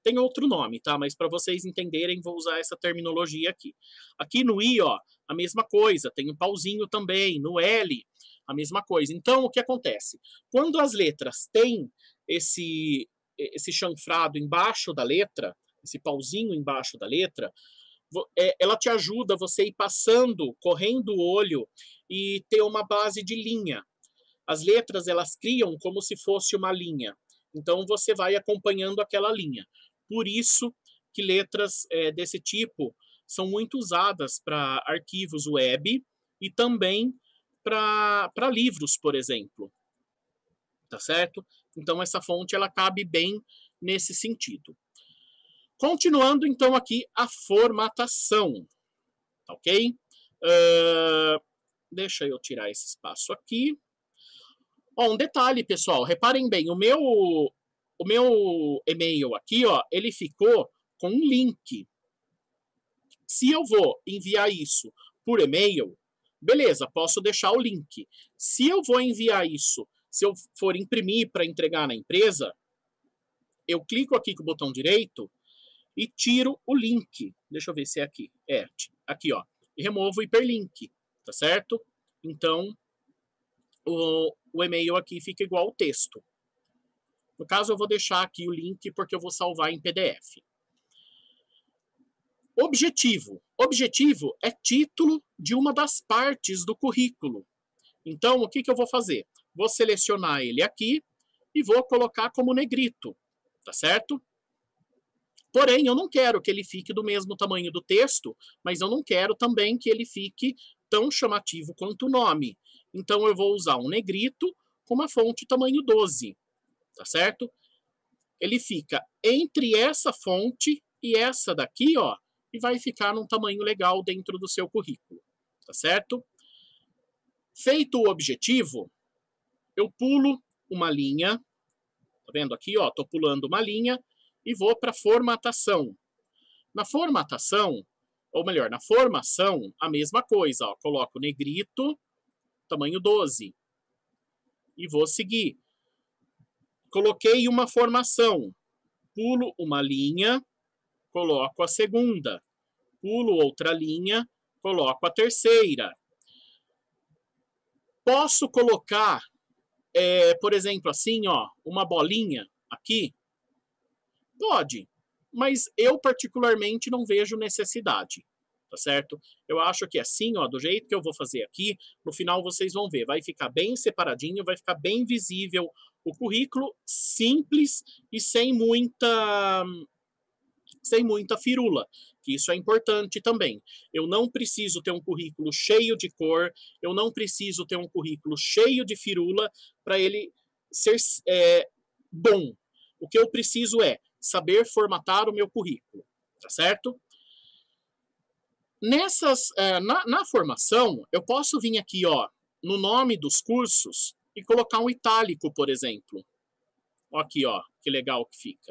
tem outro nome, tá? Mas para vocês entenderem, vou usar essa terminologia aqui. Aqui no I, ó, a mesma coisa, tem um pauzinho também. No L, a mesma coisa. Então, o que acontece? Quando as letras têm esse, esse chanfrado embaixo da letra, esse pauzinho embaixo da letra, ela te ajuda você ir passando, correndo o olho e ter uma base de linha. As letras, elas criam como se fosse uma linha. Então, você vai acompanhando aquela linha. Por isso que letras é, desse tipo são muito usadas para arquivos web e também para livros, por exemplo. Tá certo? Então, essa fonte, ela cabe bem nesse sentido. Continuando, então, aqui a formatação. Tá ok? Uh, deixa eu tirar esse espaço aqui. Ó, um detalhe, pessoal. Reparem bem, o meu, o meu e-mail aqui, ó, ele ficou com um link. Se eu vou enviar isso por e-mail, beleza, posso deixar o link. Se eu vou enviar isso, se eu for imprimir para entregar na empresa, eu clico aqui com o botão direito e tiro o link. Deixa eu ver se é aqui. É, aqui, ó. E removo o hiperlink, tá certo? Então, o, o e-mail aqui fica igual ao texto. No caso, eu vou deixar aqui o link porque eu vou salvar em P D F. Objetivo. Objetivo é título de uma das partes do currículo. Então, o que, que eu vou fazer? Vou selecionar ele aqui e vou colocar como negrito, tá certo? Porém, eu não quero que ele fique do mesmo tamanho do texto, mas eu não quero também que ele fique tão chamativo quanto o nome. Então, eu vou usar um negrito com uma fonte tamanho doze, tá certo? Ele fica entre essa fonte e essa daqui, ó, e vai ficar num tamanho legal dentro do seu currículo, tá certo? Feito o objetivo, eu pulo uma linha, tá vendo aqui, ó, tô pulando uma linha e vou para formatação. Na formatação, ou melhor, na formação, a mesma coisa, ó, coloco negrito, tamanho doze, e vou seguir. Coloquei uma formação, pulo uma linha, coloco a segunda, pulo outra linha, coloco a terceira. Posso colocar, é, por exemplo, assim, ó, uma bolinha aqui? Pode, mas eu particularmente não vejo necessidade, tá certo? Eu acho que assim, ó, do jeito que eu vou fazer aqui, no final vocês vão ver, vai ficar bem separadinho, vai ficar bem visível o currículo, simples e sem muita... sem muita firula, que isso é importante também. Eu não preciso ter um currículo cheio de cor, eu não preciso ter um currículo cheio de firula para ele ser é, bom. O que eu preciso é saber formatar o meu currículo, tá certo? Nessas, é, na, na formação, eu posso vir aqui, ó, no nome dos cursos e colocar um itálico, por exemplo. Ó aqui, ó, que legal que fica.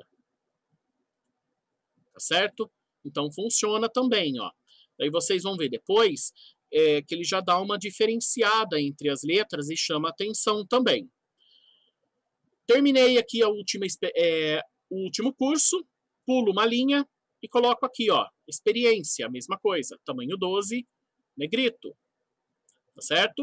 Tá certo? Então funciona também, ó. Daí vocês vão ver depois é, que ele já dá uma diferenciada entre as letras e chama atenção também. Terminei aqui a última, é, o último curso, pulo uma linha e coloco aqui, ó, experiência, a mesma coisa, tamanho doze, negrito. Tá certo?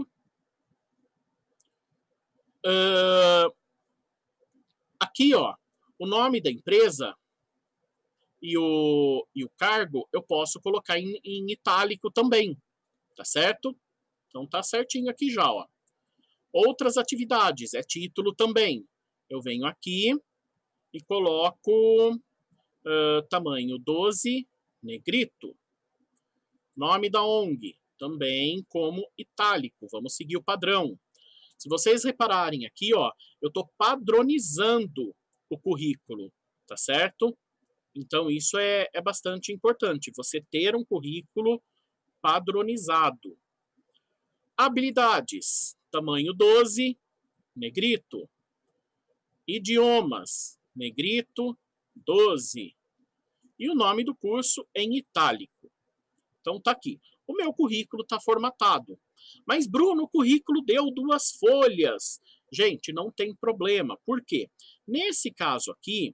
Uh, aqui, ó, o nome da empresa e o, e o cargo eu posso colocar em, em itálico também, tá certo? Então tá certinho aqui já, ó. Outras atividades, é título também. Eu venho aqui e coloco uh, tamanho doze, negrito. Nome da O N G, também como itálico. Vamos seguir o padrão. Se vocês repararem aqui, ó, eu estou padronizando o currículo, tá certo? Então, isso é, é bastante importante, você ter um currículo padronizado. Habilidades, tamanho doze, negrito. Idiomas, negrito, doze. E o nome do curso em itálico. Então, tá aqui. O meu currículo está formatado. Mas, Bruno, o currículo deu duas folhas. Gente, não tem problema. Por quê? Nesse caso aqui,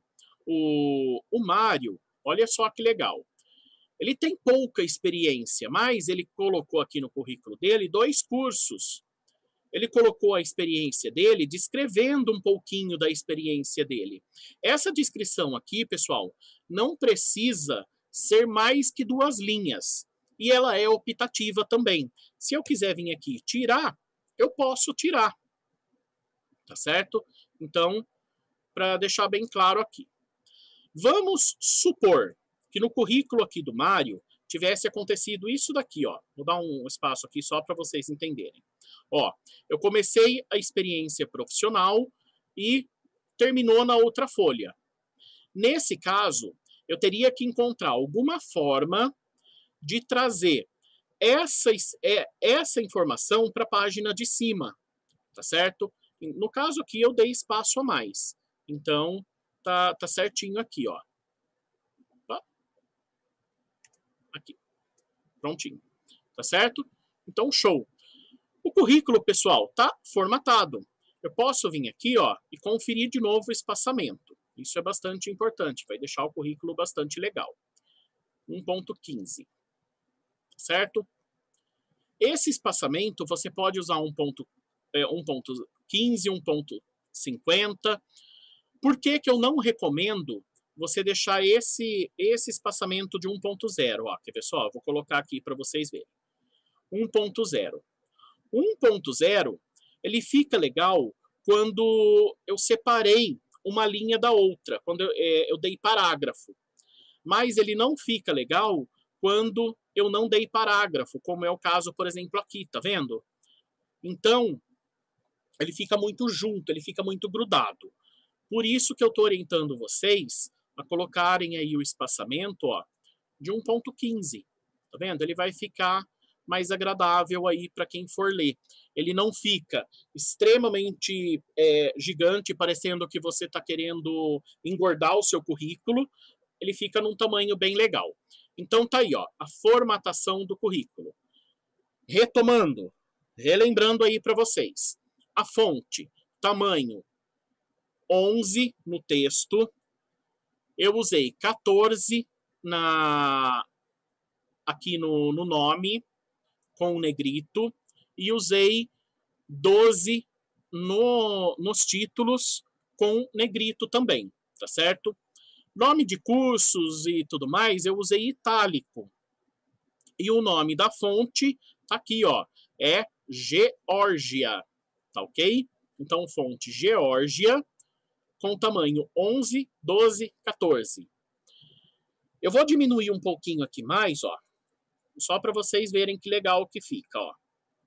o, o Mário, olha só que legal. Ele tem pouca experiência, mas ele colocou aqui no currículo dele dois cursos. Ele colocou a experiência dele descrevendo um pouquinho da experiência dele. Essa descrição aqui, pessoal, não precisa ser mais que duas linhas. E ela é optativa também. Se eu quiser vir aqui tirar, eu posso tirar. Tá certo? Então, para deixar bem claro aqui. Vamos supor que no currículo aqui do Mário tivesse acontecido isso daqui, ó. Vou dar um espaço aqui só para vocês entenderem. Ó, eu comecei a experiência profissional e terminou na outra folha. Nesse caso, eu teria que encontrar alguma forma de trazer essa, essa informação para a página de cima, tá certo? No caso aqui, eu dei espaço a mais. Então, tá, tá certinho aqui, ó. Aqui. Prontinho. Tá certo? Então, show. O currículo, pessoal, tá formatado. Eu posso vir aqui, ó, e conferir de novo o espaçamento. Isso é bastante importante, vai deixar o currículo bastante legal. um ponto quinze. Certo? Esse espaçamento, você pode usar um ponto quinze, um ponto cinquenta. Por que que eu não recomendo você deixar esse, esse espaçamento de um ponto zero? Ó, quer ver só? Vou colocar aqui para vocês verem. um ponto zero. um ponto zero, ele fica legal quando eu separei uma linha da outra, quando eu, é, eu dei parágrafo. Mas ele não fica legal quando eu não dei parágrafo, como é o caso, por exemplo, aqui, tá vendo? Então, ele fica muito junto, ele fica muito grudado. Por isso que eu estou orientando vocês a colocarem aí o espaçamento, ó, de um ponto quinze. Tá vendo? Ele vai ficar mais agradável aí para quem for ler. Ele não fica extremamente é, gigante, parecendo que você está querendo engordar o seu currículo. Ele fica num tamanho bem legal. Então tá aí, ó, a formatação do currículo. Retomando, relembrando aí para vocês. A fonte, tamanho onze no texto. Eu usei quatorze na, aqui no, no nome, com negrito. E usei doze no, nos títulos, com negrito também, tá certo? Nome de cursos e tudo mais, eu usei itálico. E o nome da fonte tá aqui, ó. É Geórgia, tá ok? Então, fonte Geórgia, com tamanho onze, doze, quatorze. Eu vou diminuir um pouquinho aqui mais, ó. Só para vocês verem que legal que fica, ó.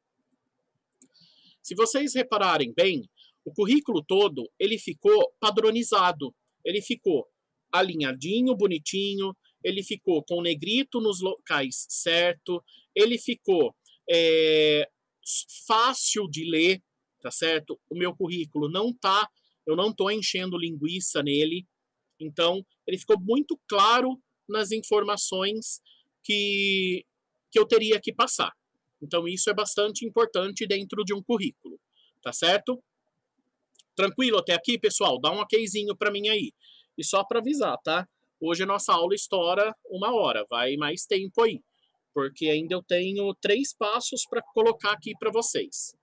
Se vocês repararem bem, o currículo todo, ele ficou padronizado. Ele ficou alinhadinho, bonitinho, ele ficou com negrito nos locais certo, ele ficou é, fácil de ler, tá certo? O meu currículo não tá, eu não tô enchendo linguiça nele, então ele ficou muito claro nas informações que, que eu teria que passar. Então isso é bastante importante dentro de um currículo, tá certo? Tranquilo até aqui, pessoal? Dá um okzinho para mim aí. E só para avisar, tá? Hoje a nossa aula estoura uma hora, vai mais tempo aí, porque ainda eu tenho três passos para colocar aqui para vocês.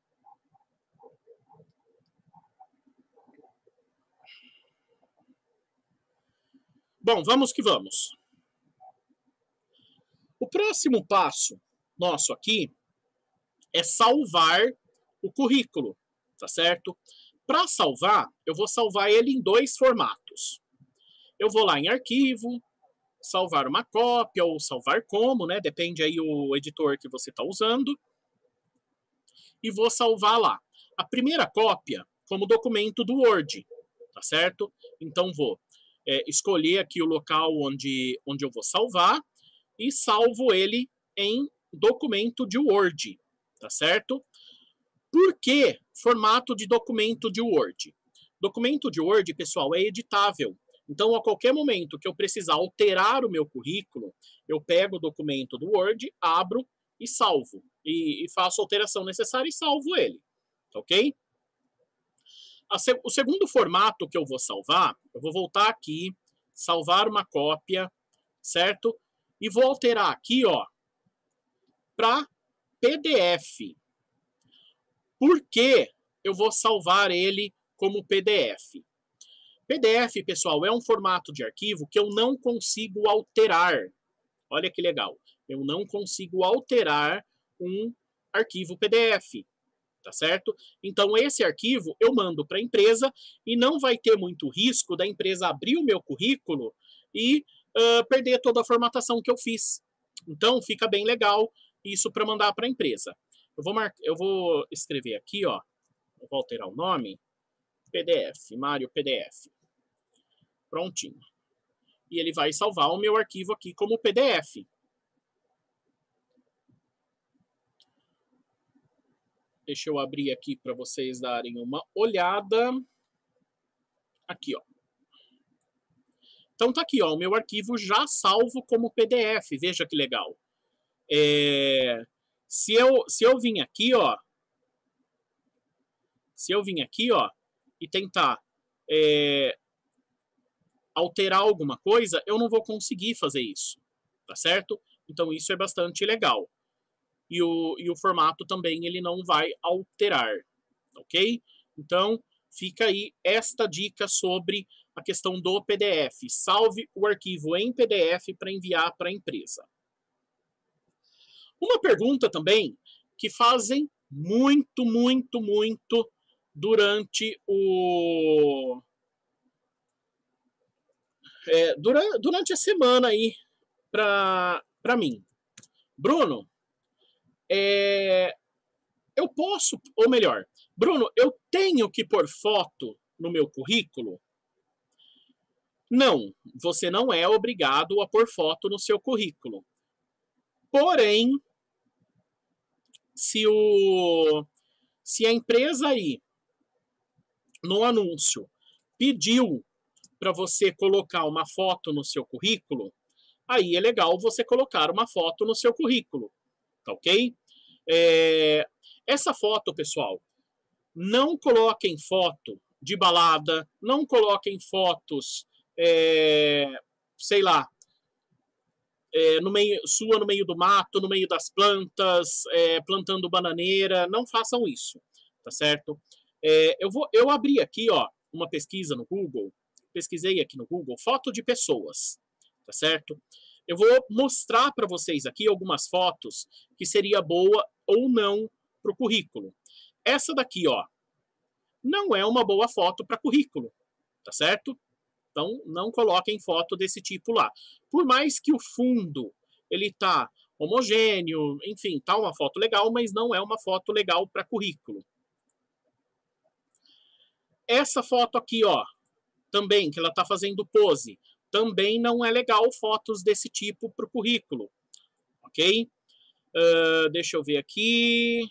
Bom, vamos que vamos. O próximo passo nosso aqui é salvar o currículo, tá certo? Para salvar, eu vou salvar ele em dois formatos. Eu vou lá em arquivo, salvar uma cópia ou salvar como, né? Depende aí o editor que você está usando. E vou salvar lá. A primeira cópia como documento do Word, tá certo? Então vou é, escolher aqui o local onde, onde eu vou salvar e salvo ele em documento de Word, tá certo? Por que formato de documento de Word? Documento de Word, pessoal, é editável. Então, a qualquer momento que eu precisar alterar o meu currículo, eu pego o documento do Word, abro e salvo. E, e faço a alteração necessária e salvo ele. Ok? a, o segundo formato que eu vou salvar, eu vou voltar aqui, salvar uma cópia, certo? E vou alterar aqui, ó, para P D F. Por que eu vou salvar ele como P D F? P D F, pessoal, é um formato de arquivo que eu não consigo alterar. Olha que legal. Eu não consigo alterar um arquivo P D F, tá certo? Então, esse arquivo eu mando para a empresa e não vai ter muito risco da empresa abrir o meu currículo e uh, perder toda a formatação que eu fiz. Então, fica bem legal isso para mandar para a empresa. Eu vou, mar... eu vou escrever aqui, ó, eu vou alterar o nome, P D F, Mário P D F. Prontinho. E ele vai salvar o meu arquivo aqui como P D F. Deixa eu abrir aqui para vocês darem uma olhada. Aqui, ó. Então tá aqui, ó, o meu arquivo já salvo como P D F. Veja que legal. É... Se eu, se eu vim aqui, ó, se eu vim aqui, ó, e tentar é, alterar alguma coisa, eu não vou conseguir fazer isso, tá certo? Então isso é bastante legal. E o, e o formato também ele não vai alterar, ok? Então fica aí esta dica sobre a questão do P D F. Salve o arquivo em P D F para enviar para a empresa. Uma pergunta também que fazem muito, muito, muito durante o... É, durante, durante a semana aí para mim. Bruno, é, eu posso, ou melhor, Bruno, eu tenho que pôr foto no meu currículo? Não, você não é obrigado a pôr foto no seu currículo. Porém, se, o, se a empresa aí, no anúncio, pediu para você colocar uma foto no seu currículo, aí é legal você colocar uma foto no seu currículo, tá ok? É, essa foto, pessoal, não coloquem foto de balada, não coloquem fotos, é, sei lá, é, no meio, sua no meio do mato, no meio das plantas, é, plantando bananeira, não façam isso, tá certo? É, eu, vou, eu abri aqui, ó, uma pesquisa no Google, pesquisei aqui no Google, foto de pessoas, tá certo? Eu vou mostrar para vocês aqui algumas fotos que seria boa ou não para o currículo. Essa daqui, ó, não é uma boa foto para currículo, tá certo? Então, não coloquem foto desse tipo lá. Por mais que o fundo ele tá homogêneo, enfim, tá uma foto legal, mas não é uma foto legal para currículo. Essa foto aqui, ó, também, que ela tá fazendo pose, também não é legal fotos desse tipo para o currículo, ok? Uh, deixa eu ver aqui.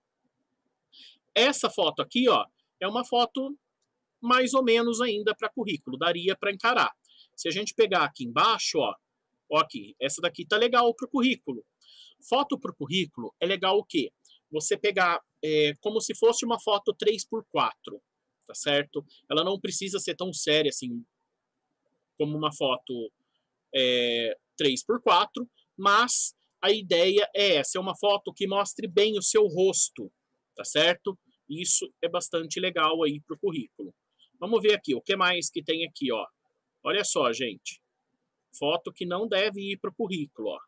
Essa foto aqui, ó, é uma foto mais ou menos ainda para currículo, daria para encarar. Se a gente pegar aqui embaixo, ó, ó aqui, essa daqui tá legal para o currículo. Foto para o currículo é legal o quê? Você pegar é, como se fosse uma foto três por quatro, tá certo? Ela não precisa ser tão séria assim como uma foto é, três por quatro, mas a ideia é essa, é uma foto que mostre bem o seu rosto, tá certo? Isso é bastante legal aí para o currículo. Vamos ver aqui, o que mais que tem aqui, ó. Olha só, gente. Foto que não deve ir para o currículo, ó.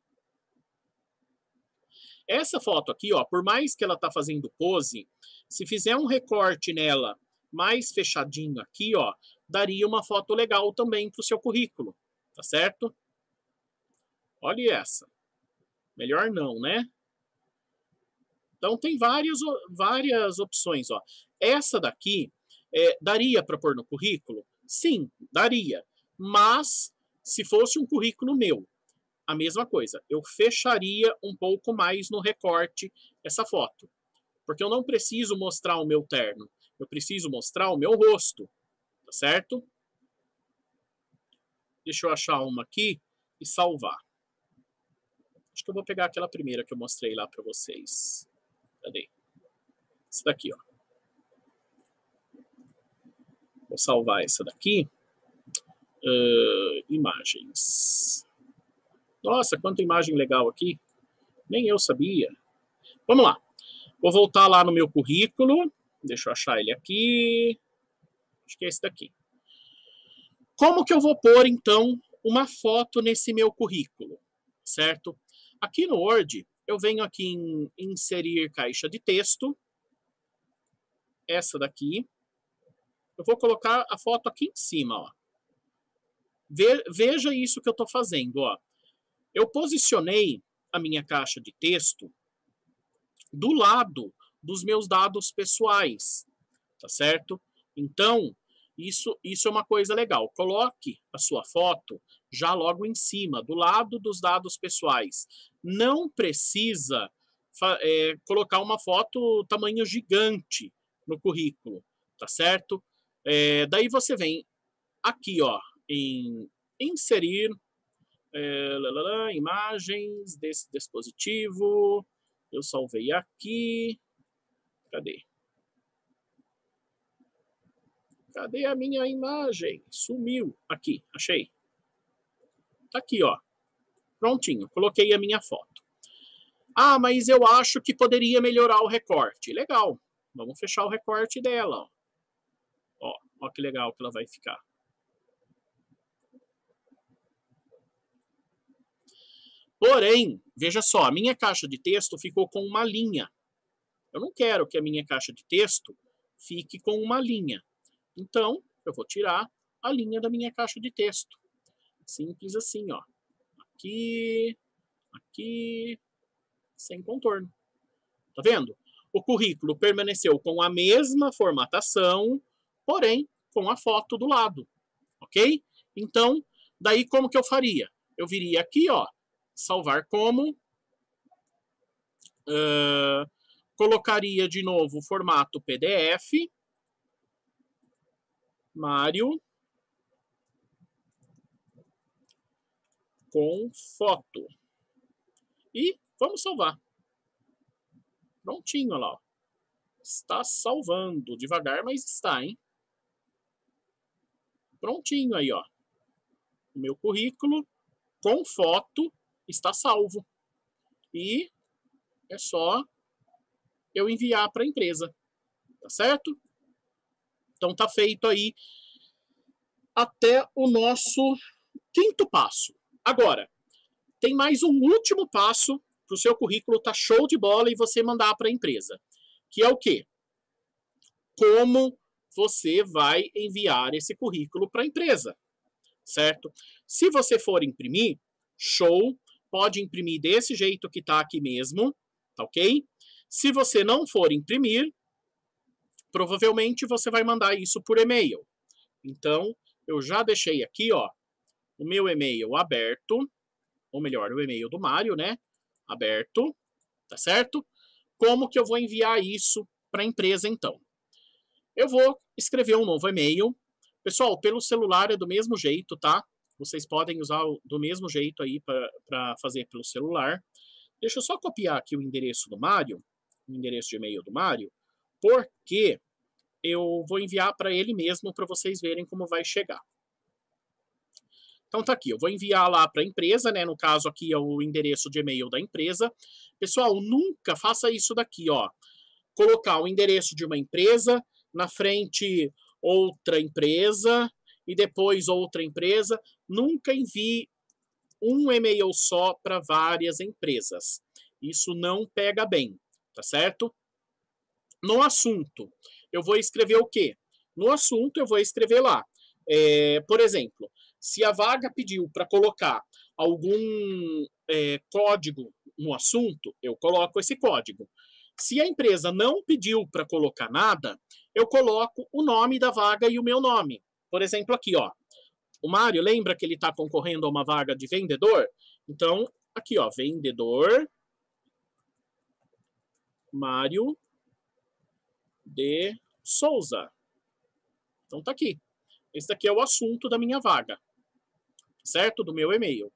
Essa foto aqui, ó, por mais que ela tá fazendo pose, se fizer um recorte nela mais fechadinho aqui, ó, daria uma foto legal também para o seu currículo, tá certo? Olha essa. Melhor não, né? Então tem várias, várias opções, ó. Essa daqui, é, daria para pôr no currículo? Sim, daria. Mas, se fosse um currículo meu, a mesma coisa. Eu fecharia um pouco mais no recorte essa foto. Porque eu não preciso mostrar o meu terno. Eu preciso mostrar o meu rosto. Tá certo? Deixa eu achar uma aqui e salvar. Acho que eu vou pegar aquela primeira que eu mostrei lá para vocês. Cadê? Essa daqui, ó. Vou salvar essa daqui. Uh, imagens. Nossa, quanta imagem legal aqui. Nem eu sabia. Vamos lá. Vou voltar lá no meu currículo. Deixa eu achar ele aqui. Acho que é esse daqui. Como que eu vou pôr, então, uma foto nesse meu currículo? Certo? Aqui no Word, eu venho aqui em inserir caixa de texto. Essa daqui. Eu vou colocar a foto aqui em cima, ó. Veja isso que eu estou fazendo, ó. Eu posicionei a minha caixa de texto do lado dos meus dados pessoais, tá certo? Então, isso, isso é uma coisa legal. Coloque a sua foto já logo em cima, do lado dos dados pessoais. Não precisa é, colocar uma foto tamanho gigante no currículo, tá certo? É, daí você vem aqui, ó, em inserir é, lalala, imagens desse dispositivo. Eu salvei aqui. Cadê? Cadê a minha imagem? Sumiu. Aqui, achei. Tá aqui, ó. Prontinho, coloquei a minha foto. Ah, mas eu acho que poderia melhorar o recorte. Legal. Vamos fechar o recorte dela, ó. Ó, ó que legal que ela vai ficar. Porém, veja só, a minha caixa de texto ficou com uma linha. Eu não quero que a minha caixa de texto fique com uma linha. Então, eu vou tirar a linha da minha caixa de texto. Simples assim, ó. Aqui, aqui, sem contorno. Tá vendo? O currículo permaneceu com a mesma formatação, porém com a foto do lado. Ok? Então, daí como que eu faria? Eu viria aqui, ó, salvar como, uh, colocaria de novo o formato P D F, Mário, com foto. E vamos salvar. Prontinho, olha lá. Ó. Está salvando. Devagar, mas está, hein? Prontinho aí, ó. O meu currículo com foto está salvo. E é só eu enviar para a empresa. Tá certo? Então tá feito aí até o nosso quinto passo. Agora, tem mais um último passo para o seu currículo tá show de bola e você mandar para a empresa. Que é o quê? Como você vai enviar esse currículo para a empresa, certo? Se você for imprimir, show, pode imprimir desse jeito que está aqui mesmo, tá ok? Se você não for imprimir, provavelmente você vai mandar isso por e-mail. Então, eu já deixei aqui, ó, o meu e-mail aberto, ou melhor, o e-mail do Mário, né? Aberto, tá certo? Como que eu vou enviar isso para a empresa, então? Eu vou escrever um novo e-mail. Pessoal, pelo celular é do mesmo jeito, tá? Vocês podem usar do mesmo jeito aí para fazer pelo celular. Deixa eu só copiar aqui o endereço do Mário, o endereço de e-mail do Mário, porque eu vou enviar para ele mesmo para vocês verem como vai chegar. Então tá aqui, eu vou enviar lá para a empresa, né? No caso aqui é o endereço de e-mail da empresa. Pessoal, nunca faça isso daqui, ó. Colocar o endereço de uma empresa, na frente outra empresa e depois outra empresa. Nunca envie um e-mail só para várias empresas. Isso não pega bem, tá certo? No assunto, eu vou escrever o quê? No assunto, eu vou escrever lá. É, por exemplo, se a vaga pediu para colocar algum é, código no assunto, eu coloco esse código. Se a empresa não pediu para colocar nada, eu coloco o nome da vaga e o meu nome. Por exemplo, aqui, ó. O Mário, lembra que ele está concorrendo a uma vaga de vendedor? Então, aqui, ó, vendedor Mário de Souza. Então, tá aqui. Esse daqui é o assunto da minha vaga, certo? Do meu e-mail.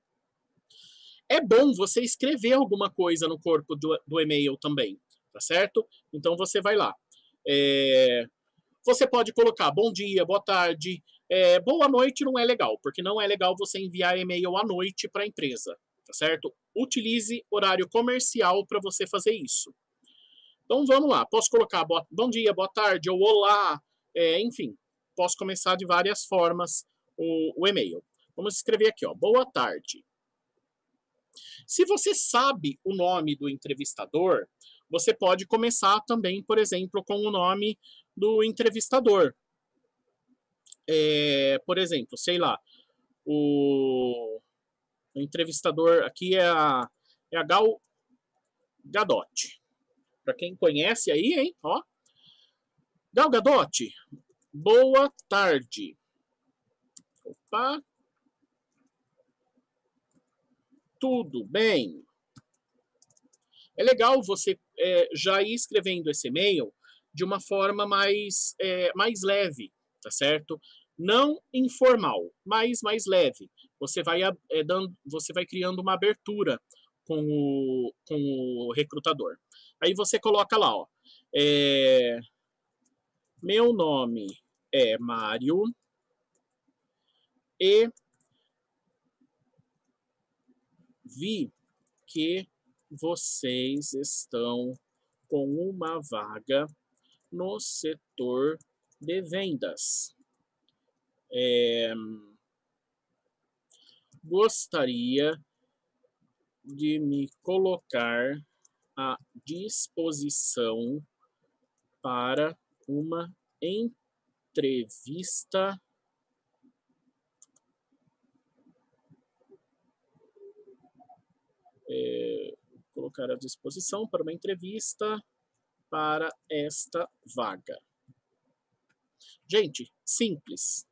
É bom você escrever alguma coisa no corpo do, do e-mail também, tá certo? Então, você vai lá. É, Você pode colocar bom dia, boa tarde, é, boa noite não é legal, porque não é legal você enviar e-mail à noite para a empresa, tá certo? Utilize horário comercial para você fazer isso. Então vamos lá, posso colocar boa, bom dia, boa tarde, ou olá, é, enfim, posso começar de várias formas o, o e-mail. Vamos escrever aqui, ó, boa tarde. Se você sabe o nome do entrevistador, você pode começar também, por exemplo, com o nome do entrevistador. É, por exemplo, sei lá, o, o entrevistador aqui é a, é a Gal Gadot. Para quem conhece aí, hein? Ó. Gal Gadot, boa tarde. Opa. Tudo bem? É legal você é, já ir escrevendo esse e-mail de uma forma mais, é, mais leve, tá certo? Não informal, mas mais leve. Você vai, é, dando, você vai criando uma abertura com o, com o recrutador. Aí você coloca lá, ó. É, meu nome é Mário e vi que vocês estão com uma vaga no setor de vendas. É, gostaria de me colocar à disposição para uma entrevista é, colocar à disposição para uma entrevista para esta vaga. Gente, simples.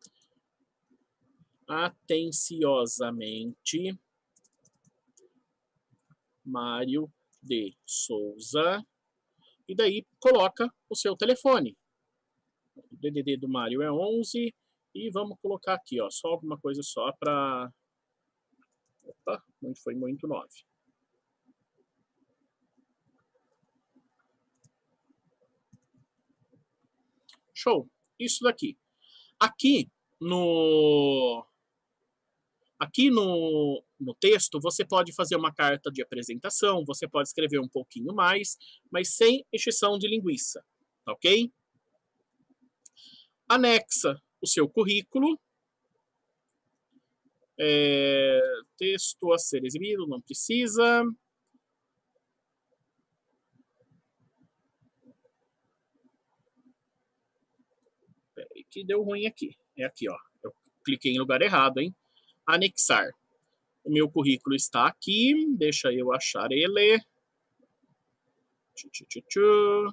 Atenciosamente, Mário de Souza. E daí coloca o seu telefone. O D D D do Mário é onze. E vamos colocar aqui, ó, só alguma coisa só para... Opa, onde foi muito nove. Show. Isso daqui. Aqui no... Aqui no, no texto, você pode fazer uma carta de apresentação, você pode escrever um pouquinho mais, mas sem encheção de linguiça, tá ok? Anexa o seu currículo. É, texto a ser exibido, não precisa. Peraí, que deu ruim aqui. É aqui, ó. Eu cliquei em lugar errado, hein? Anexar. O meu currículo está aqui. Deixa eu achar ele. Tchu, tchu, tchu, tchu.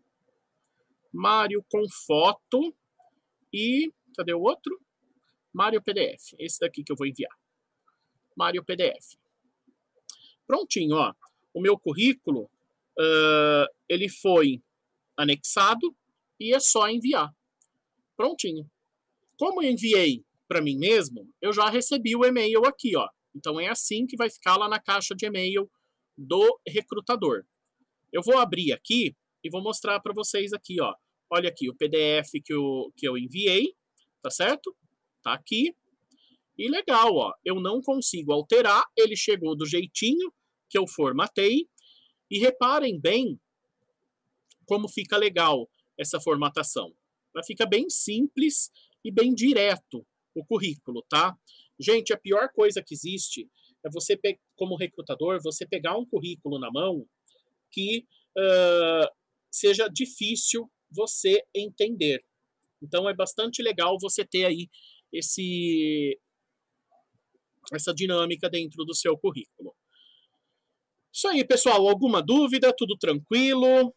Mário com foto. E cadê o outro? Mário P D F. Esse daqui que eu vou enviar. Mário P D F. Prontinho, ó. O meu currículo, uh, ele foi anexado e é só enviar. Prontinho. Como eu enviei para mim mesmo, eu já recebi o e-mail aqui, ó. Então é assim que vai ficar lá na caixa de e-mail do recrutador. Eu vou abrir aqui e vou mostrar para vocês aqui, ó. Olha aqui o P D F que eu, que eu enviei, tá certo? Tá aqui. E legal, ó. Eu não consigo alterar, ele chegou do jeitinho que eu formatei. E reparem bem como fica legal essa formatação. Ela fica bem simples e bem direto o currículo, tá? Gente, a pior coisa que existe é você, como recrutador, você pegar um currículo na mão que uh, seja difícil você entender. Então, é bastante legal você ter aí esse, essa dinâmica dentro do seu currículo. Isso aí, pessoal. Alguma dúvida? Tudo tranquilo?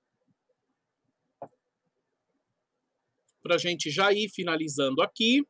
Para a gente já ir finalizando aqui.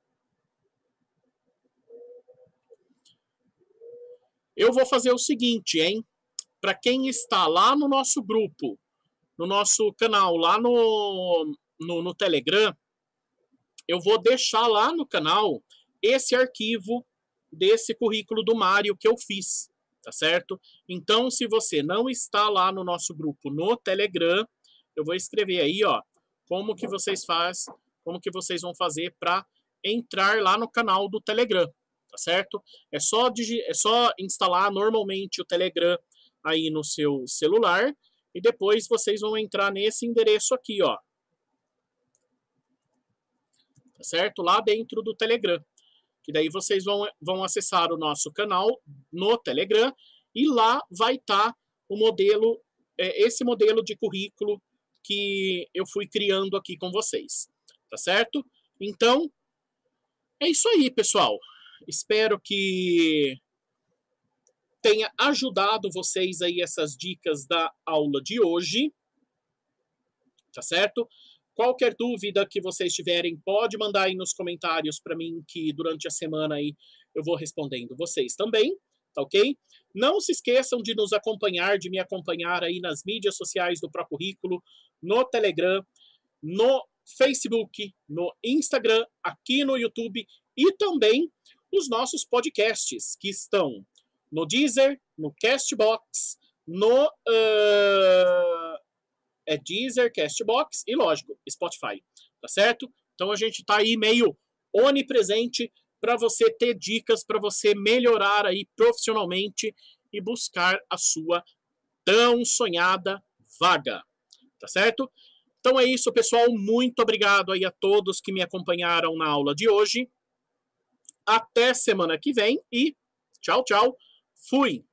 Eu vou fazer o seguinte, hein? Para quem está lá no nosso grupo, no nosso canal, lá no, no, no Telegram, eu vou deixar lá no canal esse arquivo desse currículo do Mário que eu fiz, tá certo? Então, se você não está lá no nosso grupo no Telegram, eu vou escrever aí, ó, como que vocês faz, como que vocês vão fazer para entrar lá no canal do Telegram, tá certo? É só, digi é só instalar normalmente o Telegram aí no seu celular e depois vocês vão entrar nesse endereço aqui, ó. Tá certo? Lá dentro do Telegram. Que daí vocês vão, vão acessar o nosso canal no Telegram e lá vai estar tá o modelo, é, esse modelo de currículo que eu fui criando aqui com vocês, tá certo? Então, é isso aí, pessoal. Espero que tenha ajudado vocês aí essas dicas da aula de hoje, tá certo? Qualquer dúvida que vocês tiverem, pode mandar aí nos comentários para mim, que durante a semana aí eu vou respondendo vocês também, tá ok? Não se esqueçam de nos acompanhar, de me acompanhar aí nas mídias sociais do ProCurrículo, no Telegram, no Facebook, no Instagram, aqui no YouTube e também os nossos podcasts, que estão no Deezer, no Castbox, no... Uh... é Deezer, Castbox e, lógico, Spotify, tá certo? Então a gente tá aí meio onipresente para você ter dicas, para você melhorar aí profissionalmente e buscar a sua tão sonhada vaga, tá certo? Então é isso, pessoal. Muito obrigado aí a todos que me acompanharam na aula de hoje. Até semana que vem e tchau, tchau. Fui!